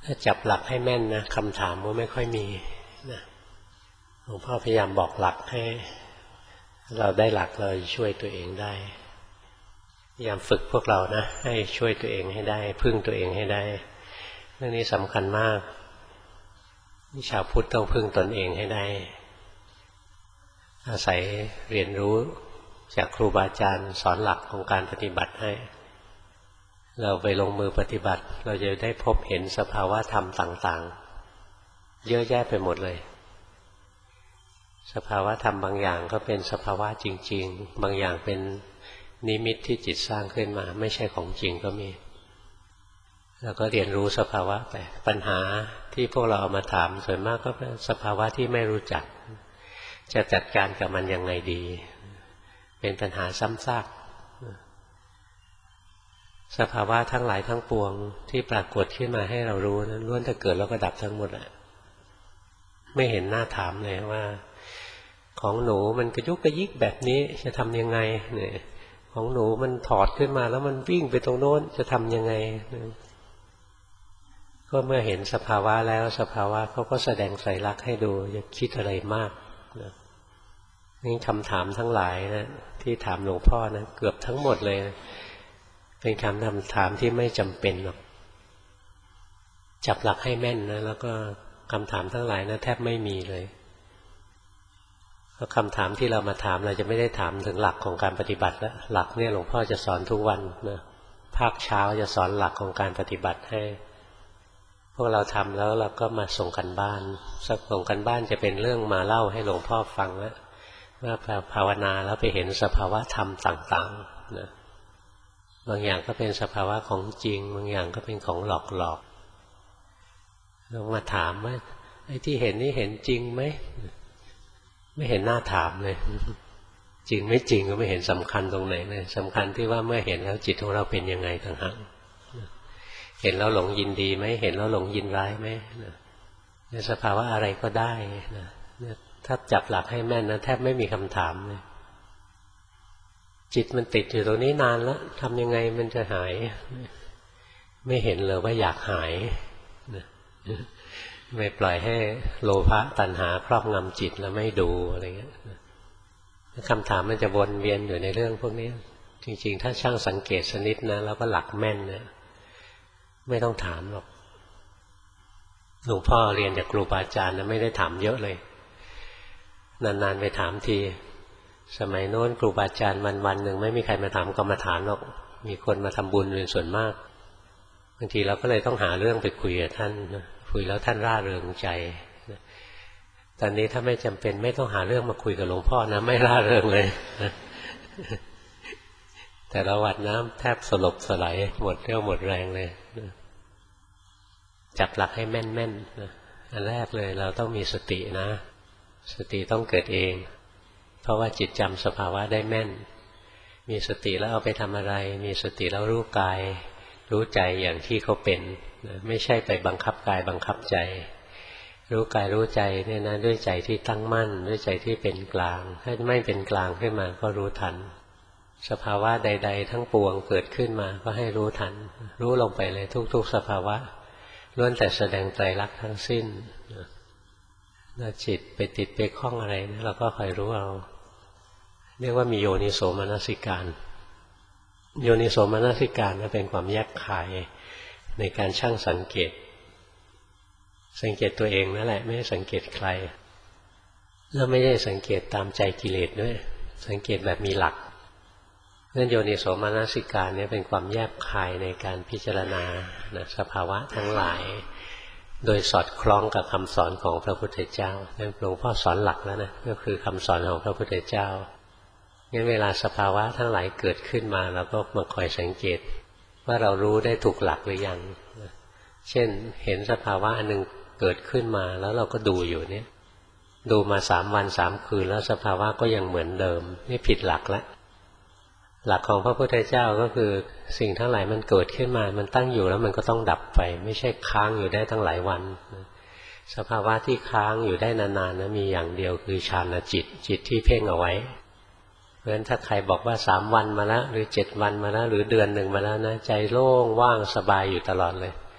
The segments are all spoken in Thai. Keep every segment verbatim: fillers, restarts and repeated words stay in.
ถ้าจับหลักให้แม่นนะคำถามก็ไม่ค่อยมีนะหลวงพ่อพยายามบอกหลักให้เราได้หลักเราช่วยตัวเองได้พยายามฝึกพวกเรานะให้ช่วยตัวเองให้ได้พึ่งตัวเองให้ได้เรื่องนี้สำคัญมากชาวพุทธต้องพึ่งตนเองให้ได้อาศัยเรียนรู้จากครูบาอาจารย์สอนหลักของการปฏิบัติให้เราไปลงมือปฏิบัติเราจะได้พบเห็นสภาวะธรรมต่างๆเยอะแยะไปหมดเลยสภาวะธรรมบางอย่างก็เป็นสภาวะจริงๆบางอย่างเป็นนิมิตที่จิตสร้างขึ้นมาไม่ใช่ของจริงก็มีแล้วก็เรียนรู้สภาวะไปปัญหาที่พวกเราเอามาถามส่วนมากก็เป็นสภาวะที่ไม่รู้จักจะจัดการกับมันยังไงดีเป็นปัญหาซ้ำซากสภาวะทั้งหลายทั้งปวงที่ปรากฏขึ้นมาให้เรารู้นั้นล้วนแต่เกิดแล้วก็ดับทั้งหมดอะไม่เห็นหน้าถามเลยว่าของหนูมันกระยุกกระยิกแบบนี้จะทำยังไงเนี่ยของหนูมันถอดขึ้นมาแล้วมันวิ่งไปตรงโน้นจะทำยังไงก็เมื่อเห็นสภาวะแล้วสภาวะเขาก็แสดงไตรลักษณ์ให้ดูอย่าคิดอะไรมากนะนี่คำถามทั้งหลายนะที่ถามหลวงพ่อนะเกือบทั้งหมดเลยเป็นคำถามที่ไม่จำเป็นหรอกจับหลักให้แม่นนะแล้วก็คำถามทั้งหลายนะแทบไม่มีเลยเพราะคำถามที่เรามาถามเราจะไม่ได้ถามถึงหลักของการปฏิบัติแล้วหลักเนี่ยหลวงพ่อจะสอนทุกวันนะภาคเช้าจะสอนหลักของการปฏิบัติให้พวกเราทำแล้วเราก็มาส่งกันบ้านส่งกันบ้านจะเป็นเรื่องมาเล่าให้หลวงพ่อฟังแล้วว่าภาวนาแล้วไปเห็นสภาวะธรรมต่างๆนะบางอย่างก็เป็นสภาวะของจริงบางอย่างก็เป็นของหลอกๆลองมาถามว่าไอ้ที่เห็นนี่เห็นจริงไหมไม่เห็นหน้าถามเลยจริงไม่จริงก็ไม่เห็นสำคัญตรงไหนเลยสำคัญที่ว่าเมื่อเห็นแล้วจิตของเราเป็นยังไงต่างหากเห็นแล้วหลงยินดีไหมเห็นแล้วหลงยินร้ายไหมในสภาวะอะไรก็ได้นะถ้าจับหลักให้แม่นนะแทบไม่มีคำถามเลยจิตมันติดอยู่ตรงนี้นานแล้วทำยังไงมันจะหายไม่เห็นเลยว่าอยากหายไม่ปล่อยให้โลภะตัณหาครอบงำจิตแล้วไม่ดูอะไรเงี้ยคำถามมันจะวนเวียนอยู่ในเรื่องพวกนี้จริงๆถ้าช่างสังเกตสักนิดนะแล้วก็หลักแม่นนะไม่ต้องถามหรอกหลวงพ่อเรียนจากครูบาอาจารย์นะไม่ได้ถามเยอะเลยนานๆไปถามทีสมัยโน้นครูบาอาจารย์วันวันหนึ่งไม่มีใครมาถามกรรมฐานหรอกมีคนมาทำบุญเป็นส่วนมากบางทีเราก็เลยต้องหาเรื่องไปคุยกับท่านคุยแล้วท่านร่าเริงใจตอนนี้ถ้าไม่จำเป็นไม่ต้องหาเรื่องมาคุยกับหลวงพ่อนะไม่ร่าเริงเลยแต่ละวันน้ำแทบสลบสลายหมดเรี่ยวหมดแรงเลยจับหลักให้แม่นๆนะอันแรกเลยเราต้องมีสตินะสติต้องเกิดเองเพราะว่าจิตจำสภาวะได้แม่นมีสติแล้วเอาไปทำอะไรมีสติแล้วรู้กายรู้ใจอย่างที่เขาเป็นไม่ใช่ไปบังคับกายบังคับใจรู้กายรู้ใจเนี่ยนะด้วยใจที่ตั้งมั่นด้วยใจที่เป็นกลางถ้าไม่เป็นกลางขึ้นมาก็รู้ทันสภาวะใดๆทั้งปวงเกิดขึ้นมาก็ให้รู้ทันรู้ลงไปเลยทุกๆสภาวะล้วนแต่แสดงไตรลักษณ์ทั้งสิ้นถ้าจิตไปติดไปคล้องอะไรนะเราก็คอยรู้เอาเรียกว่ามีโยนิโสมนสิการโยนิโสมนสิการนะเป็นความแยกคายในการชั่งสังเกตสังเกตตัวเองนั่นแหละไม่ได้สังเกตใครแล้วไม่ได้สังเกตตามใจกิเลสด้วยสังเกตแบบมีหลักเรื่องโยนิโสมนสิการเนี่ยเป็นความแยกคายในการพิจารณานะสภาวะทั้งหลายโดยสอดคล้องกับคำสอนของพระพุทธเจ้าหลวงพ่อสอนหลักแล้วนะก็คือคำสอนของพระพุทธเจ้างั้นเวลาสภาวะทั้งหลายเกิดขึ้นมาเราก็มาคอยสังเกตว่าเรารู้ได้ถูกหลักหรือยังเช่นเห็นสภาวะอันหนึ่งเกิดขึ้นมาแล้วเราก็ดูอยู่เนี่ยดูมาสามวันสามคืนแล้วสภาวะก็ยังเหมือนเดิมนี่ผิดหลักแล้วหลักของพระพุทธเจ้าก็คือสิ่งทั้งหลายมันเกิดขึ้นมามันตั้งอยู่แล้วมันก็ต้องดับไปไม่ใช่ค้างอยู่ได้ตั้งหลายวันสภาวะที่ค้างอยู่ได้นานๆนะมีอย่างเดียวคือฌานจิตจิตที่เพ่งเอาไว้เพราะฉะนั้นถ้าใครบอกว่าสามวันมาแล้วหรือเจ็ดวันมาแล้วหรือเดือนหนึ่งมาแล้วนะใจโล่งว่างสบายอยู่ตลอดเลย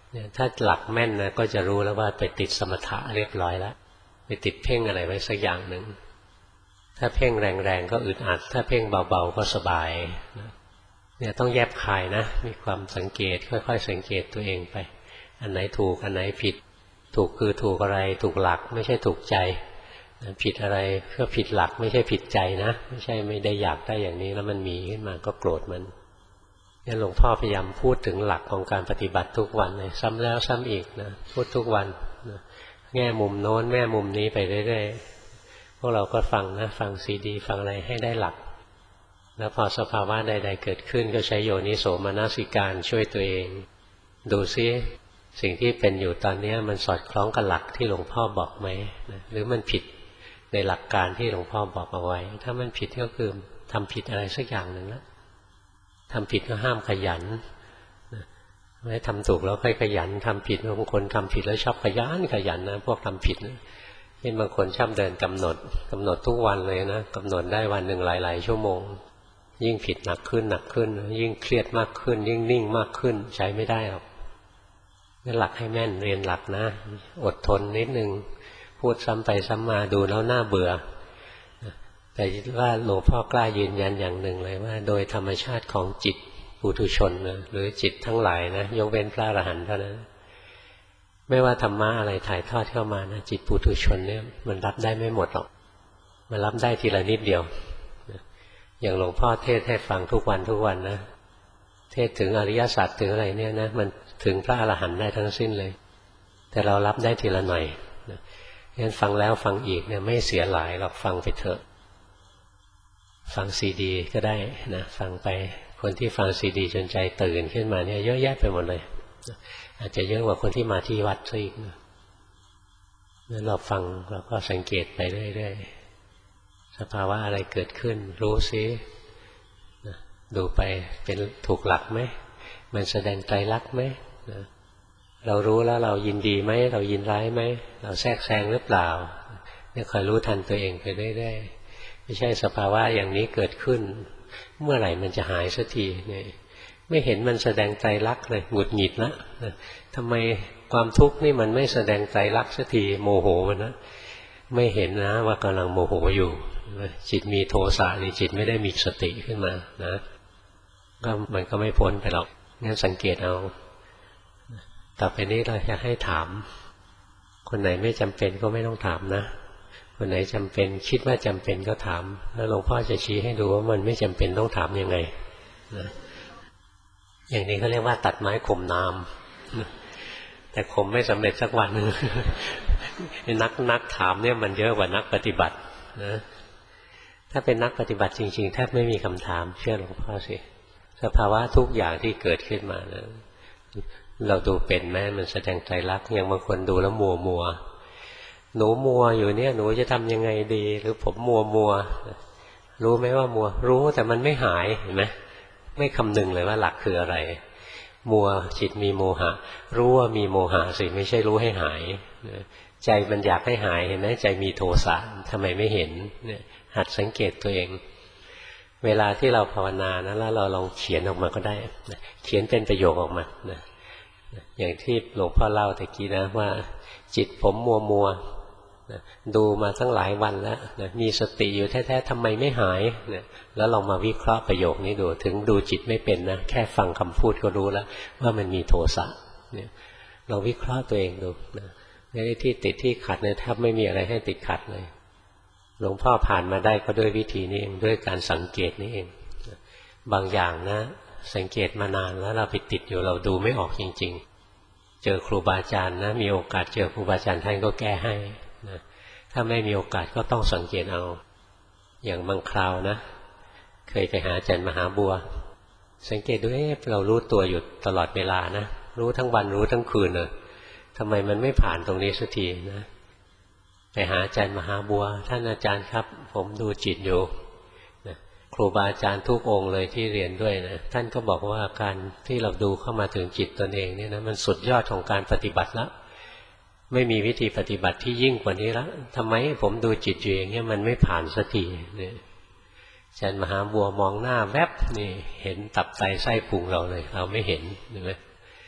เนี่ยถ้าหลักแม่นนะก็จะรู้แล้วว่าไปติดสมถะเรียบร้อยแล้วไปติดเพ่งอะไรไว้สักอย่างหนึ่งถ้าเพ่งแรงๆก็อึดอัดถ้าเพ่งเบาๆก็สบายเนี่ยต้องแยบคายนะมีความสังเกตค่อยๆสังเกตตัวเองไปอันไหนถูกอันไหนผิดถูกคือถูกอะไรถูกหลักไม่ใช่ถูกใจผิดอะไรก็ผิดหลักไม่ใช่ผิดใจนะไม่ใช่ไม่ได้อยากได้อย่างนี้แล้วมันมีขึ้นมาก็โกรธมันเนี่ยหลวงพ่อพยายามพูดถึงหลักของการปฏิบัติทุกวันเลยซ้ำแล้วซ้ำอีกนะพูดทุกวันนะแง่มุมโน้นแง่มุมนี้ไปเรื่อยๆพวกเราก็ฟังนะฟังซีดีฟังอะไรให้ได้หลักแล้วพอสภาวะใดๆเกิดขึ้นก็ใช้โยนิโสมนสิการช่วยตัวเองดูซิสิ่งที่เป็นอยู่ตอนนี้มันสอดคล้องกับหลักที่หลวงพ่อบอกไหมนะหรือมันผิดในหลักการที่หลวงพ่อบอกเอาไว้ถ้ามันผิดก็คือทำผิดอะไรสักอย่างหนึ่งแล้วทำผิดก็ห้ามขยันนะไม่ทำถูกแล้วค่อยขยันทำผิดบางคนทำผิดแล้วชอบขยันขยันนะพวกทำผิดนะเช่นบางคนชอบเดินกำหนดกำหนดทุกวันเลยนะกำหนดได้วันหนึ่งหลายๆชั่วโมงยิ่งผิดหนักขึ้นหนักขึ้นยิ่งเครียดมากขึ้นยิ่งนิ่งมากขึ้นใช้ไม่ได้หรอกนี่หลักให้แม่นเรียนหลักนะอดทนนิดนึงพูดซ้ำไปซ้ำมาดูแล้วน่าเบื่อแต่ว่าหลวงพ่อกล้ายืนยันอย่างหนึ่งเลยว่าโดยธรรมชาติของจิตปุถุชนนะหรือจิตทั้งหลายนะยกเว้นพระอรหันต์เท่านั้นไม่ว่าธรรมะอะไรถ่ายทอดเข้ามานะจิตปุถุชนเนี่ยมันรับได้ไม่หมดหรอกมันรับได้ทีละนิดเดียวอย่างหลวงพ่อเทศให้ฟังทุกวันทุกวันนะเทศถึงอริยสัจถึงอะไรเนี่ยนะมันถึงพระอรหันต์ได้ทั้งสิ้นเลยแต่เรารับได้ทีละหน่อยนะงั้นฟังแล้วฟังอีกเนี่ยไม่เสียหลายหรอกฟังไปเถอะฟังซีดีก็ได้นะฟังไปคนที่ฟังซีดีจนใจตื่นขึ้นมาเนี่ยเยอะแยะไปหมดเลยอาจจะเยอะกว่าคนที่มาที่วัดซะอีกนะงั้นเราฟังเราก็สังเกตไปเรื่อยๆสภาวะอะไรเกิดขึ้นรู้ซินะดูไปเป็นถูกหลักไหมมันแสดงไตรลักษณ์ไหมนะเรารู้แล้วเรายินดีไหมเรายินร้ายไหมเราแทรกแซงหรือเปล่าเนี่ยคอยรู้ทันตัวเองไปเรื่อยๆไม่ใช่สภาวะอย่างนี้เกิดขึ้นเมื่อไหร่มันจะหายสักทีเนี่ยไม่เห็นมันแสดงไตรลักษณ์เลยหงุดหงิดละทำไมความทุกข์นี่มันไม่แสดงไตรลักษณ์สักทีโมโหมันนะไม่เห็นนะว่ากำลังโมโหอยู่จิตมีโทสะนี่จิตไม่ได้มีสติขึ้นมานะก็มันก็ไม่พ้นไปหรอกงั้นสังเกตเอาต่อไปนี้เราจะให้ถามคนไหนไม่จำเป็นก็ไม่ต้องถามนะคนไหนจำเป็นคิดว่าจำเป็นก็ถามแล้วหลวงพ่อจะชี้ให้ดูว่ามันไม่จำเป็นต้องถามยังไงนะอย่างนี้เขาเรียกว่าตัดไม้ข่มน้ำแต่ข่มไม่สำเร็จสักวันนึงนักนักถามเนี่ยมันเยอะกว่านักปฏิบัตินะถ้าเป็นนักปฏิบัติจริงๆแทบไม่มีคำถามเชื่อหลวงพ่อสิสภาวะทุกอย่างที่เกิดขึ้นมานะเราดูเป็นไหมมันแสดงไตรลักษณ์อย่างบางคนดูแล้วมัวมัวหนูมัวอยู่เนี่ยหนูจะทำยังไงดีหรือผมมัวมัวรู้ไหมว่ามัวรู้แต่มันไม่หายเห็นไหมไม่คำนึงเลยว่าหลักคืออะไรมัวจิตมีโมหะรู้ว่ามีโมหะสิไม่ใช่รู้ให้หายใจมันอยากให้หายเห็นไหมใจมีโทสะทำไมไม่เห็นเนี่ยหัดสังเกตตัวเองเวลาที่เราภาวนานะแล้วเราลองเขียนออกมาก็ได้เขียนเป็นประโยคออกมานะอย่างที่หลวงพ่อเล่าตะกี้นะว่าจิตผมมัวมัวนะดูมาตั้งหลายวันแล้วนะมีสติอยู่แท้ๆทำไมไม่หายนะแล้วลองมาวิเคราะห์ประโยคนี้ดูถึงดูจิตไม่เป็นนะแค่ฟังคำพูดก็รู้แล้วว่ามันมีโทสะเนี่ยเราวิเคราะห์ตัวเองดูนะในที่ติดที่ขัดเนี่ยแทบไม่มีอะไรให้ติดขัดเลยหลวงพ่อผ่านมาได้ก็ด้วยวิธีนี้เองด้วยการสังเกตนี้เองบางอย่างนะสังเกตมานานแล้วเราไปติดอยู่เราดูไม่ออกจริงๆเจอครูบาอาจารย์นะมีโอกาสเจอครูบาอาจารย์ท่านก็แก้ให้นะถ้าไม่มีโอกาสก็ต้องสังเกตเอาอย่างบางคราวนะเคยไปหาอาจารย์มหาบัวสังเกตดูเอ๊ะเรารู้ตัวอยู่ตลอดเวลานะรู้ทั้งวันรู้ทั้งคืนเลยทำไมมันไม่ผ่านตรงนี้สักทีนะไปหาอาจารย์มหาบัวท่านอาจารย์ครับผมดูจิตอยู่นะครูบาอาจารย์ทุกองค์เลยที่เรียนด้วยนะท่านก็บอกว่าการที่เราดูเข้ามาถึงจิตตนเองเนี่ยนะมันสุดยอดของการปฏิบัติแล้วไม่มีวิธีปฏิบัติที่ยิ่งกว่านี้แล้วทำไมผมดูจิตอยู่อย่างเงี้ยมันไม่ผ่านสักทีเนี่ยอาจารย์มหาบัวมองหน้าแวบนี่เห็นตับไตไส้พุงเราเลยเราไม่เห็นเห็นไหมท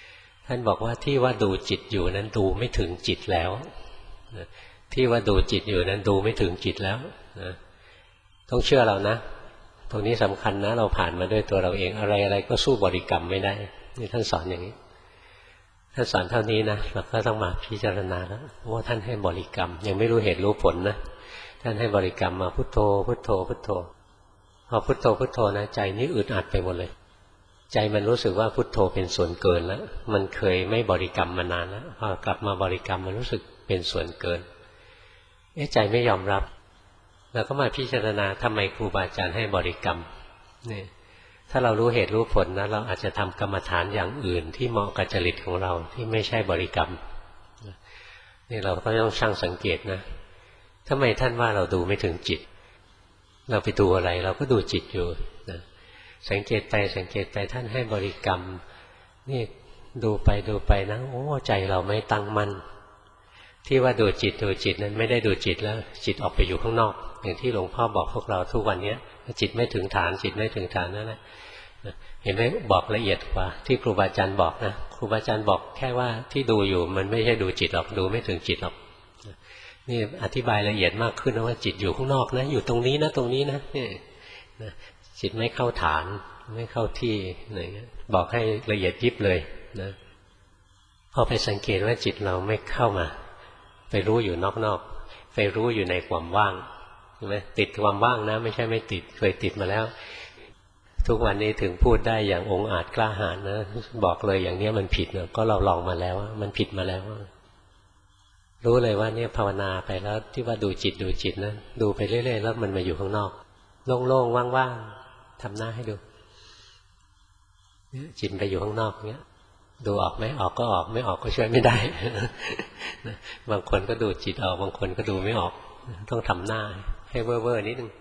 ท่านบอกว่าที่ว่าดูจิตอยู่นั้นดูไม่ถึงจิตแล้วที่ว่าดูจิตอยู่นั้นดูไม่ถึงจิตแล้วนะต้องเชื่อเรานะตรงนี้สำคัญนะเราผ่านมาด้วยตัวเราเองอะไรอะไรก็สู้บริกรรมไม่ได้นี่ท่านสอนอย่างนี้ท่านสอนเท่านี้นะเราก็ต้องมาพิจารณาแล้วว่าท่านให้บริกรรมยังไม่รู้เหตุรู้ผลนะท่านให้บริกรรมมาพุทโธพุทโธพุทโธพอพุทโธพุทโธนะใจนี่อึดอัดไปหมดเลยใจมันรู้สึกว่าพุทโธเป็นส่วนเกินแล้วมันเคยไม่บริกรรมมานานแล้วพอกลับมาบริกรรมมันรู้สึกเป็นส่วนเกินเอ๊ะใจไม่ยอมรับเราก็มาพิจารณาทำไมครูบาอาจารย์ให้บริกรรมนี่ถ้าเรารู้เหตุรู้ผลนะเราอาจจะทำกรรมฐานอย่างอื่นที่เหมาะกับจริตของเราที่ไม่ใช่บริกรรมนี่เราก็ต้องชั่งสังเกตนะทำไมท่านว่าเราดูไม่ถึงจิตเราไปดูอะไรเราก็ดูจิตอยู่นะสังเกตไปสังเกตไปท่านให้บริกรรมนี่ดูไปดูไปนะโอ้ใจเราไม่ตั้งมั่นที่ว่าดูจิตดูจิตนั้นไม่ได้ดูจิตแล้วจิตออกไปอยู่ข้างนอกอย่างที่หลวงพ่อบอกพวกเราทุกวันนี้จิตไม่ถึงฐานจิตไม่ถึงฐานนั่นแหละเห็นไหมบอกละเอียดกว่าที่ครูบาอาจารย์บอกนะครูบาอาจารย์บอกแค่ว่าที่ดูอยู่มันไม่ใช่ดูจิตหรอกดูไม่ถึงจิตหรอกนี่อธิบายละเอียดมากขึ้นนะว่าจิตอยู่ข้างนอกนะอยู่ตรงนี้นะตรงนี้นะนี่นะจิตไม่เข้าฐานไม่เข้าที่อะไรเงี้ยบอกให้ละเอียดยิบเลยนะพอไปสังเกตว่าจิตเราไม่เข้ามาไปรู้อยู่นอกๆไปรู้อยู่ในความว่างใช่ไหมติดความว่างนะไม่ใช่ไม่ติดเคยติดมาแล้วทุกวันนี้ถึงพูดได้อย่างองอาจกล้าหาญนะบอกเลยอย่างนี้มันผิดนะก็เราลองมาแล้วมันผิดมาแล้วรู้เลยว่าเนี่ยภาวนาไปแล้วที่ว่าดูจิตดูจิตนะดูไปเรื่อยๆแล้วมันมาอยู่ข้างนอกโล่งๆว่างๆทำหน้าให้ดูจิตไปอยู่ข้างนอกเนี้ยดูออกไหมออกก็ออกไม่ออกก็ช่วยไม่ได้บางคนก็ดูจิตออกบางคนก็ดูไม่ออกต้องทำหน้าให้เว่อร์ๆนิดนึง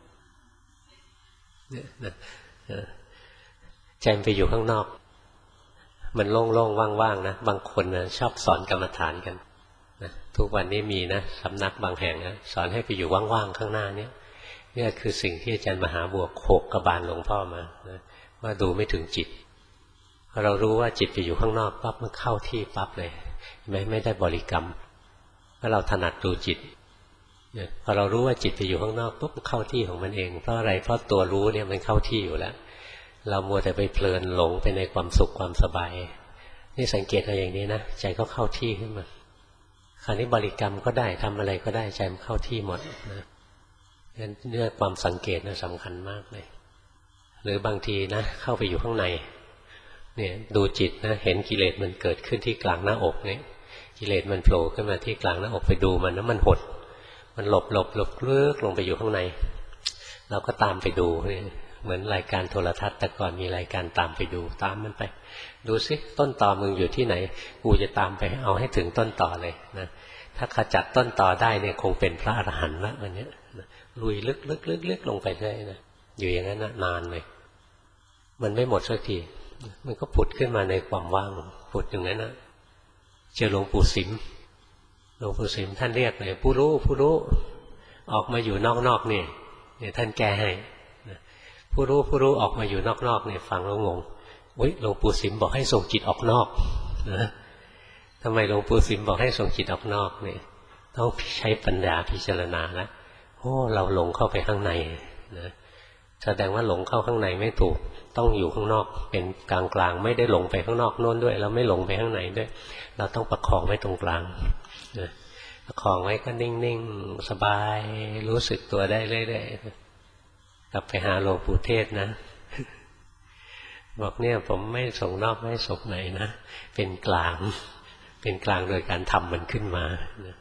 ใจมันไปอยู่ข้างนอกมันโล่งๆว่างๆนะบางคนนะชอบสอนกรรมฐานกันนะทุกวันนี้มีนะสำนักบางแห่งนะสอนให้ไปอยู่ว่างๆข้างหน้านี้นี่คือสิ่งที่อาจารย์มหาบัวโขกกระบาลหลวงพ่อมานะว่าดูไม่ถึงจิตพอเรารู้ว่าจิตไปอยู่ข้างนอกปั๊บมันเข้าที่ปั๊บเลยไม่ไม่ได้บริกรรมเพราะเราถนัดดูจิตพอเรารู้ว่าจิตไปอยู่ข้างนอกปุ๊บเข้าที่ของมันเองเพราะอะไรเพราะตัวรู้เนี่ยมันเข้าที่อยู่แล้วเรามัวแต่ไปเพลินหลงไปในความสุขความสบายนี่สังเกตเอาอย่างนี้นะใจก็เข้าที่ขึ้นมาคราวนี้บริกรรมก็ได้ทำอะไรก็ได้ใจมันเข้าที่หมดนะงั้นเรื่องความสังเกตนะสำคัญมากเลยหรือบางทีนะเข้าไปอยู่ข้างในเนี่ยดูจิตนะเห็นกิเลสมันเกิดขึ้นที่กลางหน้าอกเนี่ยกิเลสมันโผล่ขึ้นมาที่กลางหน้าอกไปดูมันแล้วมันหดมันหลบหลบหลบลึกลงไปอยู่ข้างในเราก็ตามไปดูเหมือนรายการโทรทัศน์แต่ก่อนมีรายการตามไปดูตามมันไปดูซิต้นตอมึงอยู่ที่ไหนกูจะตามไปเอาให้ถึงต้นตอเลยนะถ้าขจัดต้นตอได้เนี่ยคงเป็นพระอรหันต์ละวันนี้ลุยลึกลึกลึกลึกลงไปเลยนะอยู่อย่างนั้นนะนานเลยมันไม่หมดสักทีมันก็ผุดขึ้นมาในความว่างผุดอย่างนั้นนะเจอหลวงปู่สิมหลวงปู่สิมท่านเรียกเลยผู้รู้ผู้รู้ออกมาอยู่นอกๆนี่เนี่ยท่านแก้ให้ผู้รู้ผู้รู้ออกมาอยู่นอกๆเนี่ยฟังแล้วงงอุ๊ยหลวงปู่สิมบอกให้ส่งจิตออกนอกนะทำไมหลวงปู่สิมบอกให้ส่งจิตออกนอกเนี่ยต้องใช้ปัญญาพิจารณาแล้วโอ้เราหลงเข้าไปข้างในนะแสดงว่าหลงเข้าข้างในไม่ถูกต้องอยู่ข้างนอกเป็นกลางกลางไม่ได้หลงไปข้างนอกโน้นด้วยแล้วไม่หลงไปข้างในด้วยเราต้องประคองไว้ตรงกลางนะประคองไว้ก็นิ่งๆสบายรู้สึกตัวได้เรื่อยๆกลับไปหาหลวงปู่เทศนะบอกเนี่ยผมไม่ส่งนอกไม่ส่งในนะเป็นกลางเป็นกลางโดยการทำมันขึ้นมานะ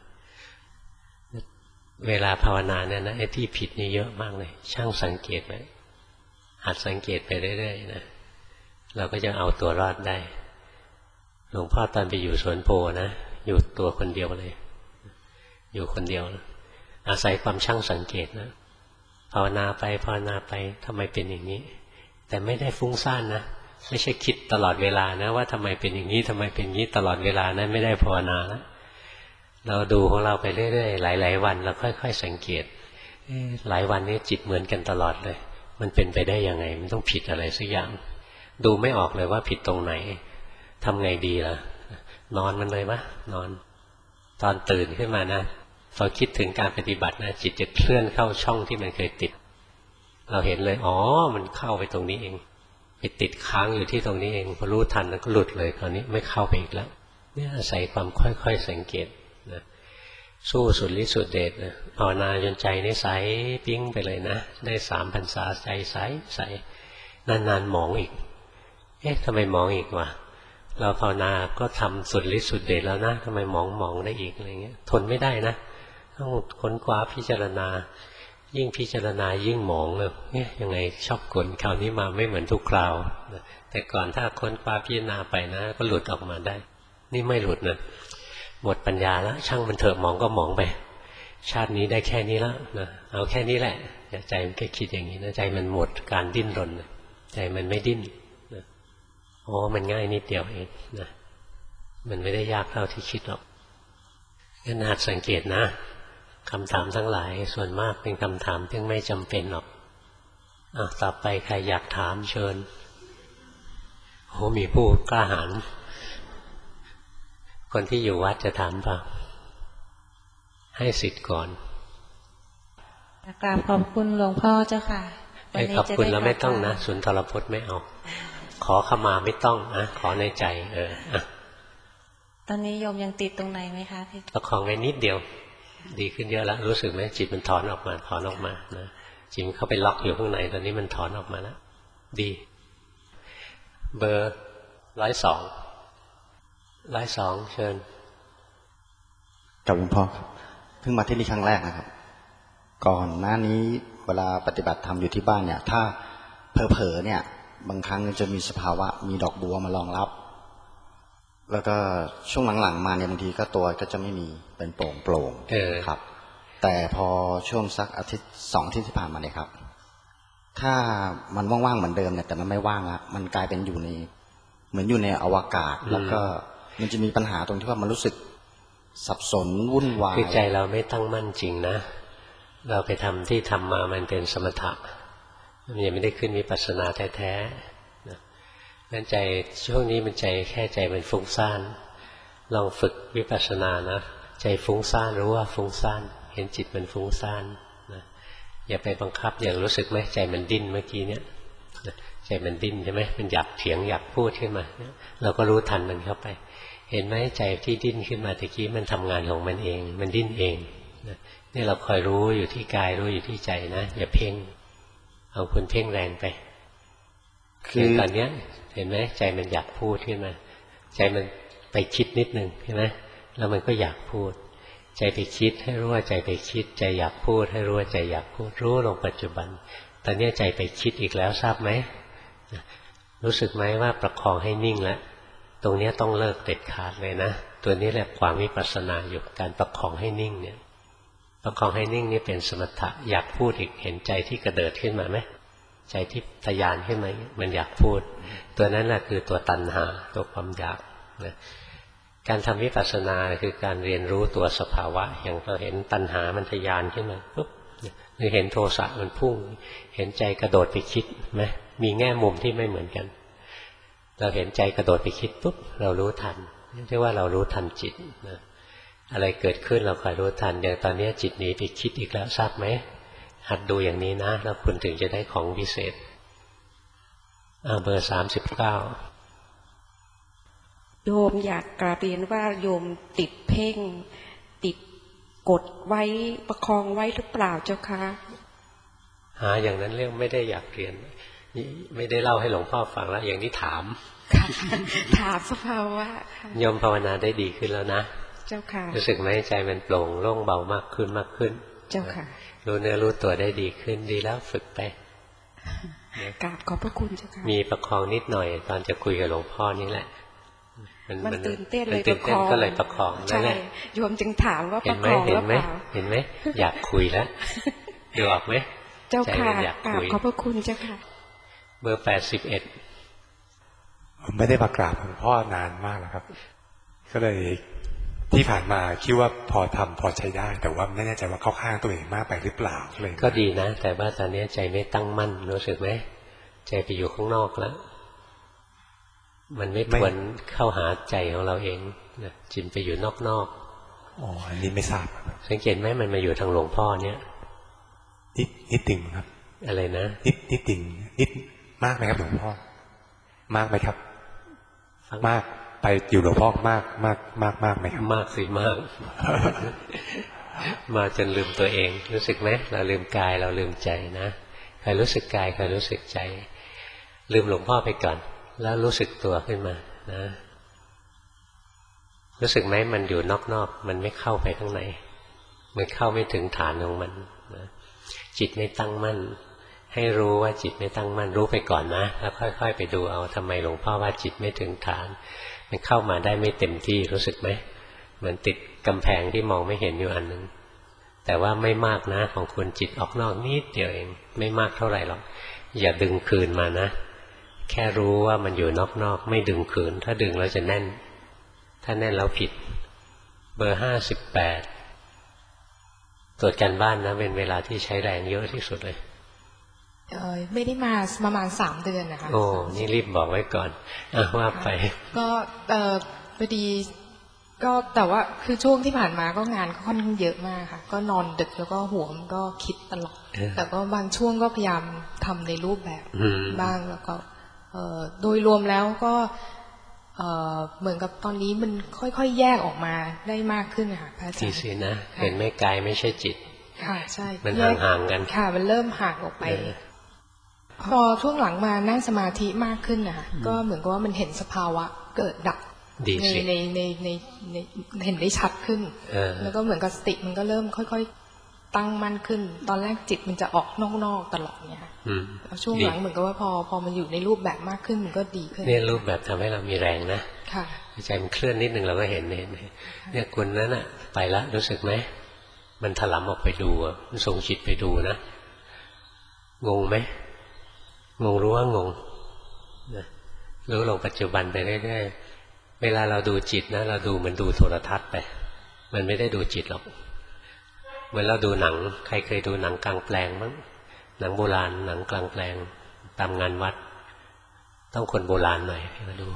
เวลาภาวนาเนี่ยนะไอ้ที่ผิดนี่เยอะมากเลยช่างสังเกตไว้หัดสังเกตไปเรื่อยๆนะเราก็จะเอาตัวรอดได้หลวงพ่อตอนไปอยู่สวนโพนะอยู่ตัวคนเดียวเลยอยู่คนเดียวนะอาศัยความช่างสังเกตนะภาวนาไปภาวนาไปทำไมเป็นอย่างนี้แต่ไม่ได้ฟุ้งซ่านนะไม่ใช่คิดตลอดเวลานะว่าทำไมเป็นอย่างนี้ทำไมเป็นอย่างนี้ตลอดเวลานะไม่ได้ภาวนาแล้วเราดูของเราไปเรื่อยๆหลายๆวันเราค่อยๆสังเกตหลายวันนี้จิตเหมือนกันตลอดเลยมันเป็นไปได้ยังไงมันต้องผิดอะไรสักอย่างดูไม่ออกเลยว่าผิดตรงไหนทำไงดีล่ะนอนมันเลยวะนอนตอนตื่นขึ้นมานะพอคิดถึงการปฏิบัตินะจิตจะเคลื่อนเข้าช่องที่มันเคยติดเราเห็นเลยอ๋อมันเข้าไปตรงนี้เองไปติดค้างอยู่ที่ตรงนี้เองพอรู้ทันแล้วก็หลุดเลยคราวนี้ไม่เข้าไปอีกแล้วเนี่ยอาศัยความค่อยๆสังเกตนะสู้สุดฤทธิ์สุดเดชนะภาวนาจนใจนี่ใสปิ้งไปเลยนะได้สามพรรษาใจใสใสนานๆมองอีกเอ๊ะทำไมมองอีกวะเราภาวนาก็ทำสุดฤทธิ์สุดเดชแล้วนะทำไมมองมองได้อีกอะไรเงี้ยทนไม่ได้นะต้องค้นคว้าพิจารณายิ่งพิจารณายิ่งหมองเลยเนี่ยยังไงชอบกลคราวนี้มาไม่เหมือนทุกคราวแต่ก่อนถ้าค้นคว้าพิจารณาไปนะก็หลุดออกมาได้นี่ไม่หลุดนะหมดปัญญาแล้วช่างมันเถอะมองก็มองไปชาตินี้ได้แค่นี้แล้วนะเอาแค่นี้แหละใจมันก็คิดอย่างนี้นะใจมันหมดการดิ้นรนใจมันไม่ดิ้นนะโอ้มันง่ายนิดเดียวเองนะมันไม่ได้ยากเท่าที่คิดหรอกก็น่าสังเกตนะคำถามทั้งหลายส่วนมากเป็นคำถามที่ไม่จำเป็นหรอกอ่ะต่อไปใครอยากถามเชิญโอ้มีผู้กล้าหาญคนที่อยู่วัดจะถามป่ะให้สิทธิ์ก่อนกราบขอบคุณหลวงพ่อเจ้าค่ะให้ขอบคุณแล้วไม่ต้องนะสุนทรพจน์ไม่เอาขอขมาไม่ต้องนะขอในใจเอออะตอนนี้โยมยังติดตรงไหนไหมคะที่ประคองไว้นิดเดียวดีขึ้นเยอะแล้วรู้สึกไหมจิตมันถอนออกมาถอนออกมานะจิตมันเข้าไปล็อกอยู่ข้างในตอนนี้มันถอนออกมาแล้วดีเบอร์ร้อยสองร้อยสองเชิญกับหลวงพ่อครับเพิ่งมาที่นี่ครั้งแรกนะครับก่อนหน้านี้เวลาปฏิบัติธรรมอยู่ที่บ้านเนี่ยถ้าเผลอๆเนี่ยบางครั้งจะมีสภาวะมีดอกบัวมารองรับแล้วก็ช่วงหลังๆมาเนี่ยบางทีก็ตัวก็จะไม่มีเป็นโปร่งโปร่งครับแต่พอช่วงสักอาทิตย์สองอาทิตย์ที่ผ่านมาเนี่ยครับถ้ามันว่างๆเหมือนเดิมเนี่ยแต่มันไม่ว่างละมันกลายเป็นอยู่ในเหมือนอยู่ในอวกาศแล้วก็มันจะมีปัญหาตรงที่ว่ามันรู้สึกสับสนวุ่นวายคือใจเราไม่ตั้งมั่นจริงนะเราไปทำที่ทำมามันเป็นสมถะมันยังไม่ได้ขึ้นวิปัสสนาแท้ๆนะงั้นใจช่วงนี้มันใจแค่ใจมันฟุ้งซ่านลองฝึกวิปัสสนานะใจฟุ้งซ่านรู้ว่าฟุ้งซ่านเห็นจิตมันฟุ้งซ่านนะอย่าไปบังคับอย่างรู้สึกไหมใจมันดิ้นเมื่อกี้เนี้ยใจมันดิ้นใช่ไหมมันอยากเถียงอยากพูดขึ้นมาเราก็รู้ทันมันเข้าไปเห็นไหมใจที่ดิ้นขึ้นมาตะกี้มันทำงานของมันเองมันดิ้นเองนี่เราคอยรู้อยู่ที่กายรู้อยู่ที่ใจนะอย่าเพ่งเอาคุณเพ่งแรงไปคือตอนนี้เห็นไหมใจมันอยากพูดขึ้นมาใจมันไปคิดนิดนึงใช่ไหมแล้วมันก็อยากพูดใจไปคิดให้รู้ว่าใจไปคิดใจอยากพูดให้รู้ว่าใจอยากพูดรู้ลงปัจจุบันตอนนี้ใจไปคิดอีกแล้วทราบไหมรู้สึกไหมว่าประคองให้นิ่งแล้วตรงนี้ต้องเลิกเด็ดขาดเลยนะตัวนี้แหละความวิปัสสนาอยู่การประคองให้นิ่งเนี่ยประคองให้นิ่งนี่เป็นสมถะอยากพูดอีกเห็นใจที่กระเดิดขึ้นมาไหมใจที่ทะยานขึ้นมามันอยากพูดตัวนั้นแหละคือตัวตัณหาตัวความอยากนะการทำวิปัสสนาคือการเรียนรู้ตัวสภาวะอย่างเราเห็นตัณหามันทะยานขึ้นมาปุ๊บหรือเห็นโทสะมันพุ่งเห็นใจกระโดดไปคิดไหมมีแง่มุมที่ไม่เหมือนกันเราเห็นใจกระโดดไปคิดปุ๊บเรารู้ทันเรียกว่าเรารู้ทันจิตนะอะไรเกิดขึ้นเราคอยรู้ทันอย่างตอนนี้จิตหนีไปคิดอีกแล้วทราบไหมหัดดูอย่างนี้นะแล้วคุณถึงจะได้ของพิเศษอ่าเบอร์สามสิบเก้าโยมอยากกราบเรียนว่าโยมติดเพ่งติดกดไว้ประคองไว้หรือเปล่าเจ้าคะหาอย่างนั้นเรื่องไม่ได้อยากเรียนไม่ได้เล่าให้หลวงพ่อฟังแล้วอย่างนี้ถามถามสภาวะโยมภาวนาได้ดีขึ้นแล้วนะเจ้าค่ะรู้สึกไหมใจมันโปร่งโล่งเบามากขึ้นมากขึ้นเจ้าค่ะรู้เนื้อรู้ตัวได้ดีขึ้นดีแล้วฝึกไปกราบขอบพระคุณเจ้าค่ะมีประคองนิดหน่อยตอนจะคุยกับหลวงพ่อนี่แหละมันตื่นเต้นเลยประคองก็เลยประคองนั่นแหละโยมจึงถามว่าประคองหรือเปล่าเห็นไหมอยากคุยแล้วดูออกไหมเจ้าค่ะกราบขอบพระคุณเจ้าค่ะเบอร์แปดสิบเอ็ดผมไม่ได้มากราบหลวงพ่อนานมากแล้วครับก็เลยที่ผ่านมาคิดว่าพอทำพอใช้ได้แต่ว่าไม่แน่ใจว่าเข้าข้างตัวเองมากไปหรือเปล่าเลยก็ดีนะแต่ว่าตอนนี้ใจไม่ตั้งมั่นรู้สึกไหมใจไปอยู่ข้างนอกแล้วมันไม่ควรเข้าหาใจของเราเองนะจิตไปอยู่นอกๆอ๋ออันนี้ไม่ทราบสังเกตไหมมันมาอยู่ทางหลวงพ่อเนี่ยนิดนิดติ่งครับอะไรนะนิดนิดติ่งนิดมากไหมครับหลวงพ่อมากไหมครับมากไปอยู่หลวงพ่อมากมากมากมากไหมครับมากสิมาก มาจนลืมตัวเองรู้สึกไหมเราลืมกายเราลืมใจนะใครรู้สึกกายใครรู้สึกใจลืมหลวงพ่อไปก่อนแล้วรู้สึกตัวขึ้นมานะรู้สึกไหมมันอยู่นอกๆมันไม่เข้าไปข้างในมันเข้าไม่ถึงฐานของมันนะจิตไม่ตั้งมั่นให้รู้ว่าจิตไม่ตั้งมั่นรู้ไปก่อนนะแล้วค่อยๆไปดูเอาทำไมหลวงพ่อว่าจิตไม่ถึงฐานมันเข้ามาได้ไม่เต็มที่รู้สึกไหมเหมือนติดกำแพงที่มองไม่เห็นอยู่อันนึงแต่ว่าไม่มากนะของคุณจิตออกนอกนิดเดียวเองไม่มากเท่าไหร่หรอกอย่าดึงคืนมานะแค่รู้ว่ามันอยู่นอกๆไม่ดึงคืนถ้าดึงแล้วจะแน่นถ้าแน่นแล้วผิดเบอร์ห้าสิบแปดตรวจการบ้านนะเป็นเวลาที่ใช้แรงเยอะที่สุดเลยเออไม่ได้มาประมาณสามเดือนนะคะโอ้นี่รีบบอกไว้ก่อนอ่ะว่าไปก็เออพอดีก็แต่ว่าคือช่วงที่ผ่านมาก็งานก็ค่อนข้างเยอะมากค่ะก็นอนดึกแล้วก็หัวมันก็คิดตลอดแต่ก็บางช่วงก็พยายามทำในรูปแบบบ้างแล้วก็เออโดยรวมแล้วก็เออเหมือนกับตอนนี้มันค่อยๆแยกออกมาได้มากขึ้นค่ะพระอาจารย์ดีสินะเห็นไหมกายไม่ใช่จิตค่ะใช่มันห่างๆกันค่ะมันเริ่มห่างออกไปพอช่วงหลังมานั่งสมาธิมากขึ้นนะคะก็เหมือนกับว่ามันเห็นสภาวะเกิดดับในในในในในเห็นได้ชัดขึ้นแล้วก็เหมือนกับสติมันก็เริ่มค่อยๆตั้งมั่นขึ้นตอนแรกจิตมันจะออกนอกๆตลอดเนี่ยค่ะช่วงหลังเหมือนกับว่าพอพอมันอยู่ในรูปแบบมากขึ้นมันก็ดีขึ้นเนี่ยรูปแบบทำให้เรามีแรงนะค่ะใจมันเคลื่อนนิดนึงเราก็เห็นเห็นเนี่ยคนนั้นอะไปแล้วรู้สึกไหมมันถลำออกไปดูมันส่งจิตไปดูนะงงไหมงงรู้ว่างงนะรู้ลงปัจจุบันไปเรื่อยๆเวลาเราดูจิตนะเราดูเหมือนดูโทรทัศน์ไปมันไม่ได้ดูจิตหรอกเหมือนเราดูหนังใครเคยดูหนังกลางแปลงมั้งหนังโบราณหนังกลางแปลงตามงานวัดต้องคนโบราณหน่อยมาดู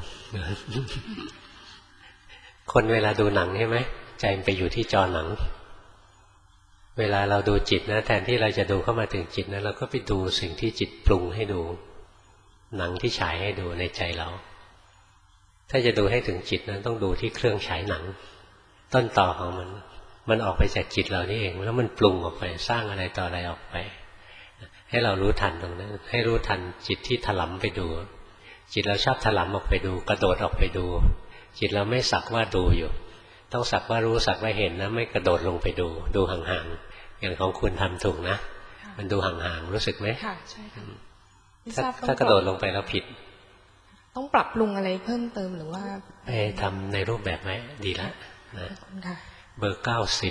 คนเวลาดูหนังใช่ไหมใจมันไปอยู่ที่จอหนังเวลาเราดูจิตนะแทนที่เราจะดูเข้ามาถึงจิตนะเราก็ไปดูสิ่งที่จิตปรุงให้ดูหนังที่ฉายให้ดูในใจเราถ้าจะดูให้ถึงจิตนะต้องดูที่เครื่องฉายหนังต้นต่อของมันมันออกไปจากจิตเรานี่เองแล้วมันปรุงออกไปสร้างอะไรต่ออะไรออกไปให้เรารู้ทันตรงนั้นให้รู้ทันจิตที่ถลำไปดูจิตเราชอบถลำออกไปดูกระโดดออกไปดูจิตเราไม่สักว่าดูอยู่ต้องสักว่ารู้สักว่าเห็นนะไม่กระโดดลงไปดูดูห่างๆอย่างของคุณทำถูกนะมันดูห่างๆรู้สึกไหมค่ะใช่ค่ะถ้าถ้ากระโดดลงไปแล้วผิดต้องปรับปรุงอะไรเพิ่มเติมหรือว่าไปทำในรูปแบบไหมดีแล้วนะเบอร์เก้าสิบ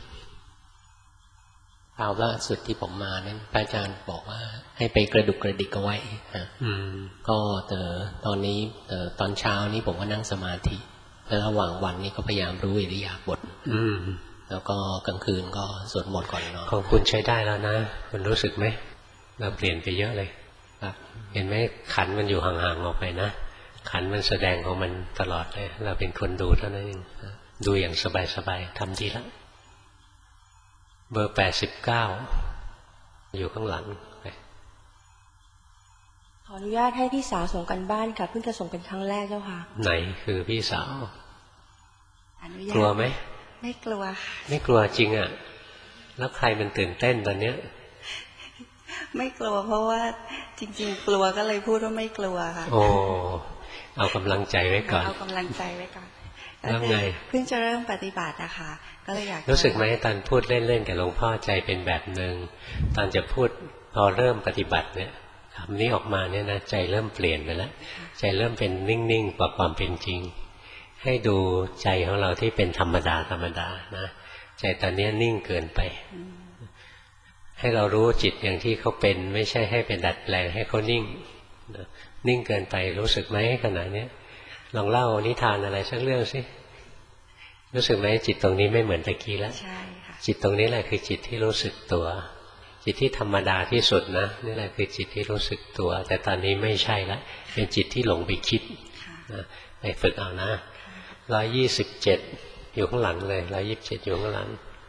คราวล่าสุดที่ผมมานั้นพระอาจารย์บอกว่าให้ไปกระดุกกระดิกเอาไว้ฮะก็แต่ตอนนี้ตอนเช้านี้ผมก็นั่งสมาธิแล้วระหว่างวันนี้ก็พยายามรู้อิริยาบถแล้วก็กลางคืนก็สวดมนต์ก่อนนอนของคุณใช้ได้แล้วนะคุณรู้สึกไหมเราเปลี่ยนไปเยอะเลยครับเห็นไหมขันมันอยู่ห่างๆออกไปนะขันมันแสดงของมันตลอดเลยเราเป็นคนดูเท่านั้นเองดูอย่างสบายๆทำดีแล้วเบอร์แปดสิบเก้าอยู่ข้างหลังขออนุญาตให้พี่สาวส่งกันบ้านค่ะเพิ่งจะส่งเป็นครั้งแรกเจ้าค่ะไหนคือพี่สาวกลัวไหมไม่กลัวค่ะไม่กลัวจริงอ่ะแล้วใครมันตื่นเต้นตอนเนี้ยไม่กลัวเพราะว่าจริงๆกลัวก็เลยพูดว่าไม่กลัวค่ะโอ้เอากำลังใจไว้ก่อนเอากำลังใจไว้ก่อนแล้วไงเพิ่งจะเริ่มปฏิบัตินะคะก็เลยอยากรู้สึกไหมตอนพูดเล่นๆกับหลวงพ่อใจเป็นแบบหนึ่งตอนจะพูดพอเริ่มปฏิบัติเนี่ยคำนี้ออกมาเนี่ยนะใจเริ่มเปลี่ยนไปแล้วใจเริ่มเป็นนิ่งๆกว่าความเป็นจริงให้ดูใจของเราที่เป็นธรรมดาธรรมดานะใจตอนนี้นิ่งเกินไปให้เรารู้จิตอย่างที่เขาเป็นไม่ใช่ให้เป็นดัดแปลงให้เขานิ่งนิ่งเกินไปรู้สึกไหมขณะนี้ลองเล่านิทานอะไรสักเรื่องสิรู้สึกไหมจิตตรงนี้ไม่เหมือนตะกี้แล้วใช่ค่ะจิตตรงนี้แหละคือจิตที่รู้สึกตัวจิตที่ธรรมดาที่สุดนะนี่แหละคือจิตที่รู้สึกตัวแต่ตอนนี้ไม่ใช่ละเป็นจิตที่หลงไปคิดนะไปฝึกเอานะร้อยยี่สิบเจ็ดอยู่ข้างหลังเลยร้อยยี่สิบเจ็ดอยู่ข้างหลัง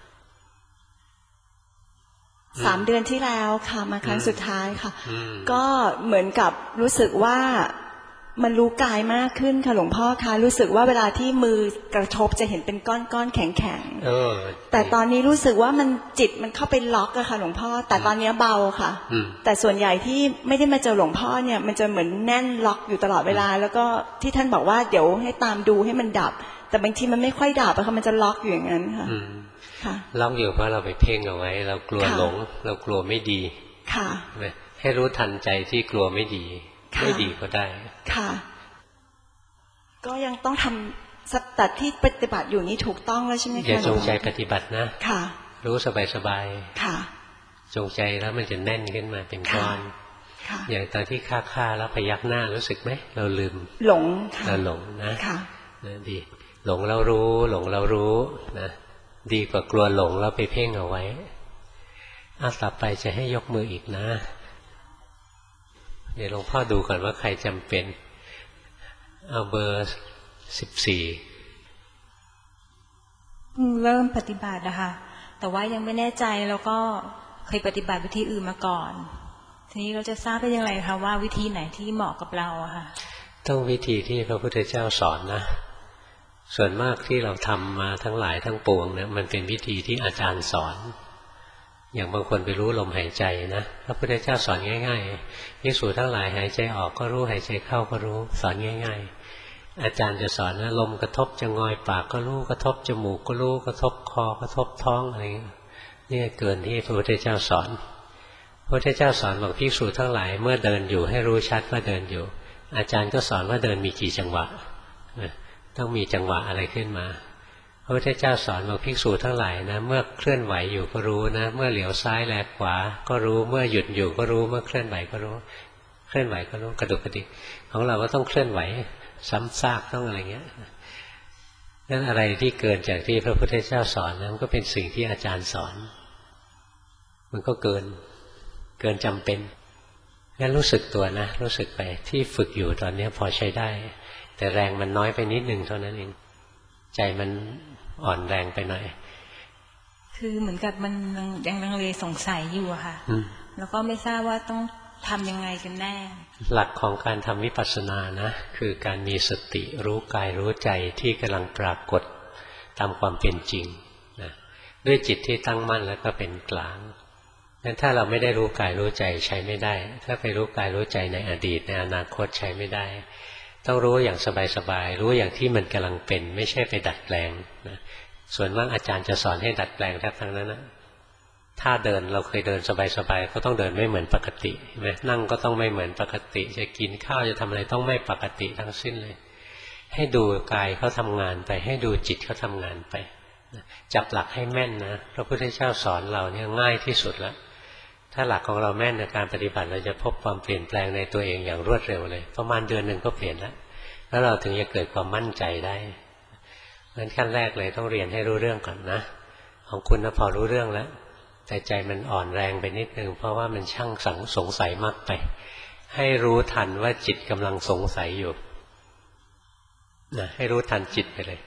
สามเดือนที่แล้วค่ะมาครั้งสุดท้ายค่ะก็เหมือนกับรู้สึกว่ามันรู้กายมากขึ้นค่ะหลวงพ่อคะรู้สึกว่าเวลาที่มือกระทบจะเห็นเป็นก้อนก้อนแข็งแข็งแต่ตอนนี้รู้สึกว่ามันจิตมันเข้าไปล็อกอะค่ะหลวงพ่อแต่ตอนนี้เบาค่ะแต่ส่วนใหญ่ที่ไม่ได้มาเจอหลวงพ่อเนี่ยมันจะเหมือนแน่นล็อกอยู่ตลอดเวลาแล้วก็ที่ท่านบอกว่าเดี๋ยวให้ตามดูให้มันดับแต่บางทีมันไม่ค่อยดับอะค่ะมันจะล็อกอยู่อย่างนั้นค่ะล็อกอยู่เพราะเราไปเพ่งเอาไว้เรากลัวหลงเรากลัวไม่ดีค่ะให้รู้ทันใจที่กลัวไม่ดีไม่ดีก็ได้ค่ะก็ยังต้องทำสัตตที่ปฏิบัติอยู่นี้ถูกต้องแล้วใช่ไหมคะอย่าจงใจปฏิบัตินะค่ะรู้สบายสบายค่ะจงใจแล้วมันจะแน่นขึ้นมาเป็นก้อนอย่างตอนที่ฆ่าฆ่าแล้วพยักหน้ารู้สึกไหมเราลืมหลงเราหลงนะค่ะดีหลงเรารู้หลงเรารู้นะดีกว่ากลัวหลงแล้วไปเพ่งเอาไว้อ้าวต่อไปจะให้ยกมืออีกนะเดี๋ยวหลวงพ่อดูก่อนว่าใครจำเป็นเอาเบอร์สิบสี่เริ่มปฏิบัตินะคะแต่ว่ายังไม่แน่ใจแล้วก็เคยปฏิบัติวิธีอื่นมาก่อนทีนี้เราจะทราบได้ยังไงคะว่าวิธีไหนที่เหมาะกับเราอะค่ะต้องวิธีที่พระพุทธเจ้าสอนนะส่วนมากที่เราทำมาทั้งหลายทั้งปวงเนี่ยมันเป็นวิธีที่อาจารย์สอนอย่างบางคนไปรู้ลมหายใจนะพระพุทธเจ้าสอนง่ายๆภิกษุทั้งหลายหายใจออกก็รู้หายใจเข้าก็รู้สอนง่ายๆอาจารย์จะสอนนะลมกระทบจะงอยปากก็รู้กระทบจมูกก็รู้กระทบคอกระทบท้องอะไรนี่เกินที่พระพุทธเจ้าสอนพระพุทธเจ้าสอนบอกภิกษุทั้งหลายเมื่อเดินอยู่ให้รู้ชัดว่าเดินอยู่อาจารย์ก็สอนว่าเดินมีกี่จังหวะต้องมีจังหวะอะไรขึ้นมาพระพุทธเจ้าสอนบอกภิกษุทั้งหลายนะเมื่อเคลื่อนไหวอยู่ก็รู้นะเมื่อเหลียวซ้ายแลขวาก็รู้เมื่อหยุดอยู่ก็รู้เมื่อเคลื่อนไหวก็รู้เคลื่อนไหวก็รู้กระดุกกระดิกของเราก็ต้องเคลื่อนไหวซ้ำซากต้องอะไรเงี้ยนั่นอะไรที่เกินจากที่พระพุทธเจ้าสอนนะมันก็เป็นสิ่งที่อาจารย์สอนมันก็เกินเกินจำเป็นงั้นรู้สึกตัวนะรู้สึกไปที่ฝึกอยู่ตอนนี้พอใช้ได้แต่แรงมันน้อยไปนิดนึงเท่านั้นเองใจมันอ่อนแรงไปหน่อยคือเหมือนกับมันยังลังเลสงสัยอยู่อะค่ะแล้วก็ไม่ทราบว่าต้องทำยังไงกันแน่หลักของการทำวิปัสสนานะคือการมีสติรู้กายรู้ใจที่กำลังปรากฏตามความเป็นจริงนะด้วยจิตที่ตั้งมั่นแล้วก็เป็นกลางงั้นถ้าเราไม่ได้รู้กายรู้ใจใช้ไม่ได้ถ้าไปรู้กายรู้ใจในอดีตในอนาคตใช้ไม่ได้ต้องรู้อย่างสบายๆรู้อย่างที่มันกำลังเป็นไม่ใช่ไปดัดแปลงนะส่วนมากอาจารย์จะสอนให้ดัดแปลงทั้งนั้นนะถ้าเดินเราเคยเดินสบายๆก็ต้องเดินไม่เหมือนปกติใช่ไหมนั่งก็ต้องไม่เหมือนปกติจะกินข้าวจะทำอะไรต้องไม่ปกติทั้งสิ้นเลยให้ดูกายเขาทำงานไปให้ดูจิตเขาทำงานไปจับหลักให้แม่นนะพระพุทธเจ้าสอนเราเนี่ยง่ายที่สุดแล้วถ้าหลักของเราแม่นในการปฏิบัติเราจะพบความเปลี่ยนแปลงในตัวเองอย่างรวดเร็วเลยประมาณเดือนหนึ่งก็เปลี่ยนแล้วแล้วเราถึงจะเกิดความมั่นใจได้งั้นขั้นแรกเลยต้องเรียนให้รู้เรื่องก่อนนะของคุณนะพอรู้เรื่องแล้วแต่ใจมันอ่อนแรงไปนิดนึงเพราะว่ามันช่างสังสงสัยมากไปให้รู้ทันว่าจิตกำลังสงสัยอยู่นะให้รู้ทันจิตไปเลย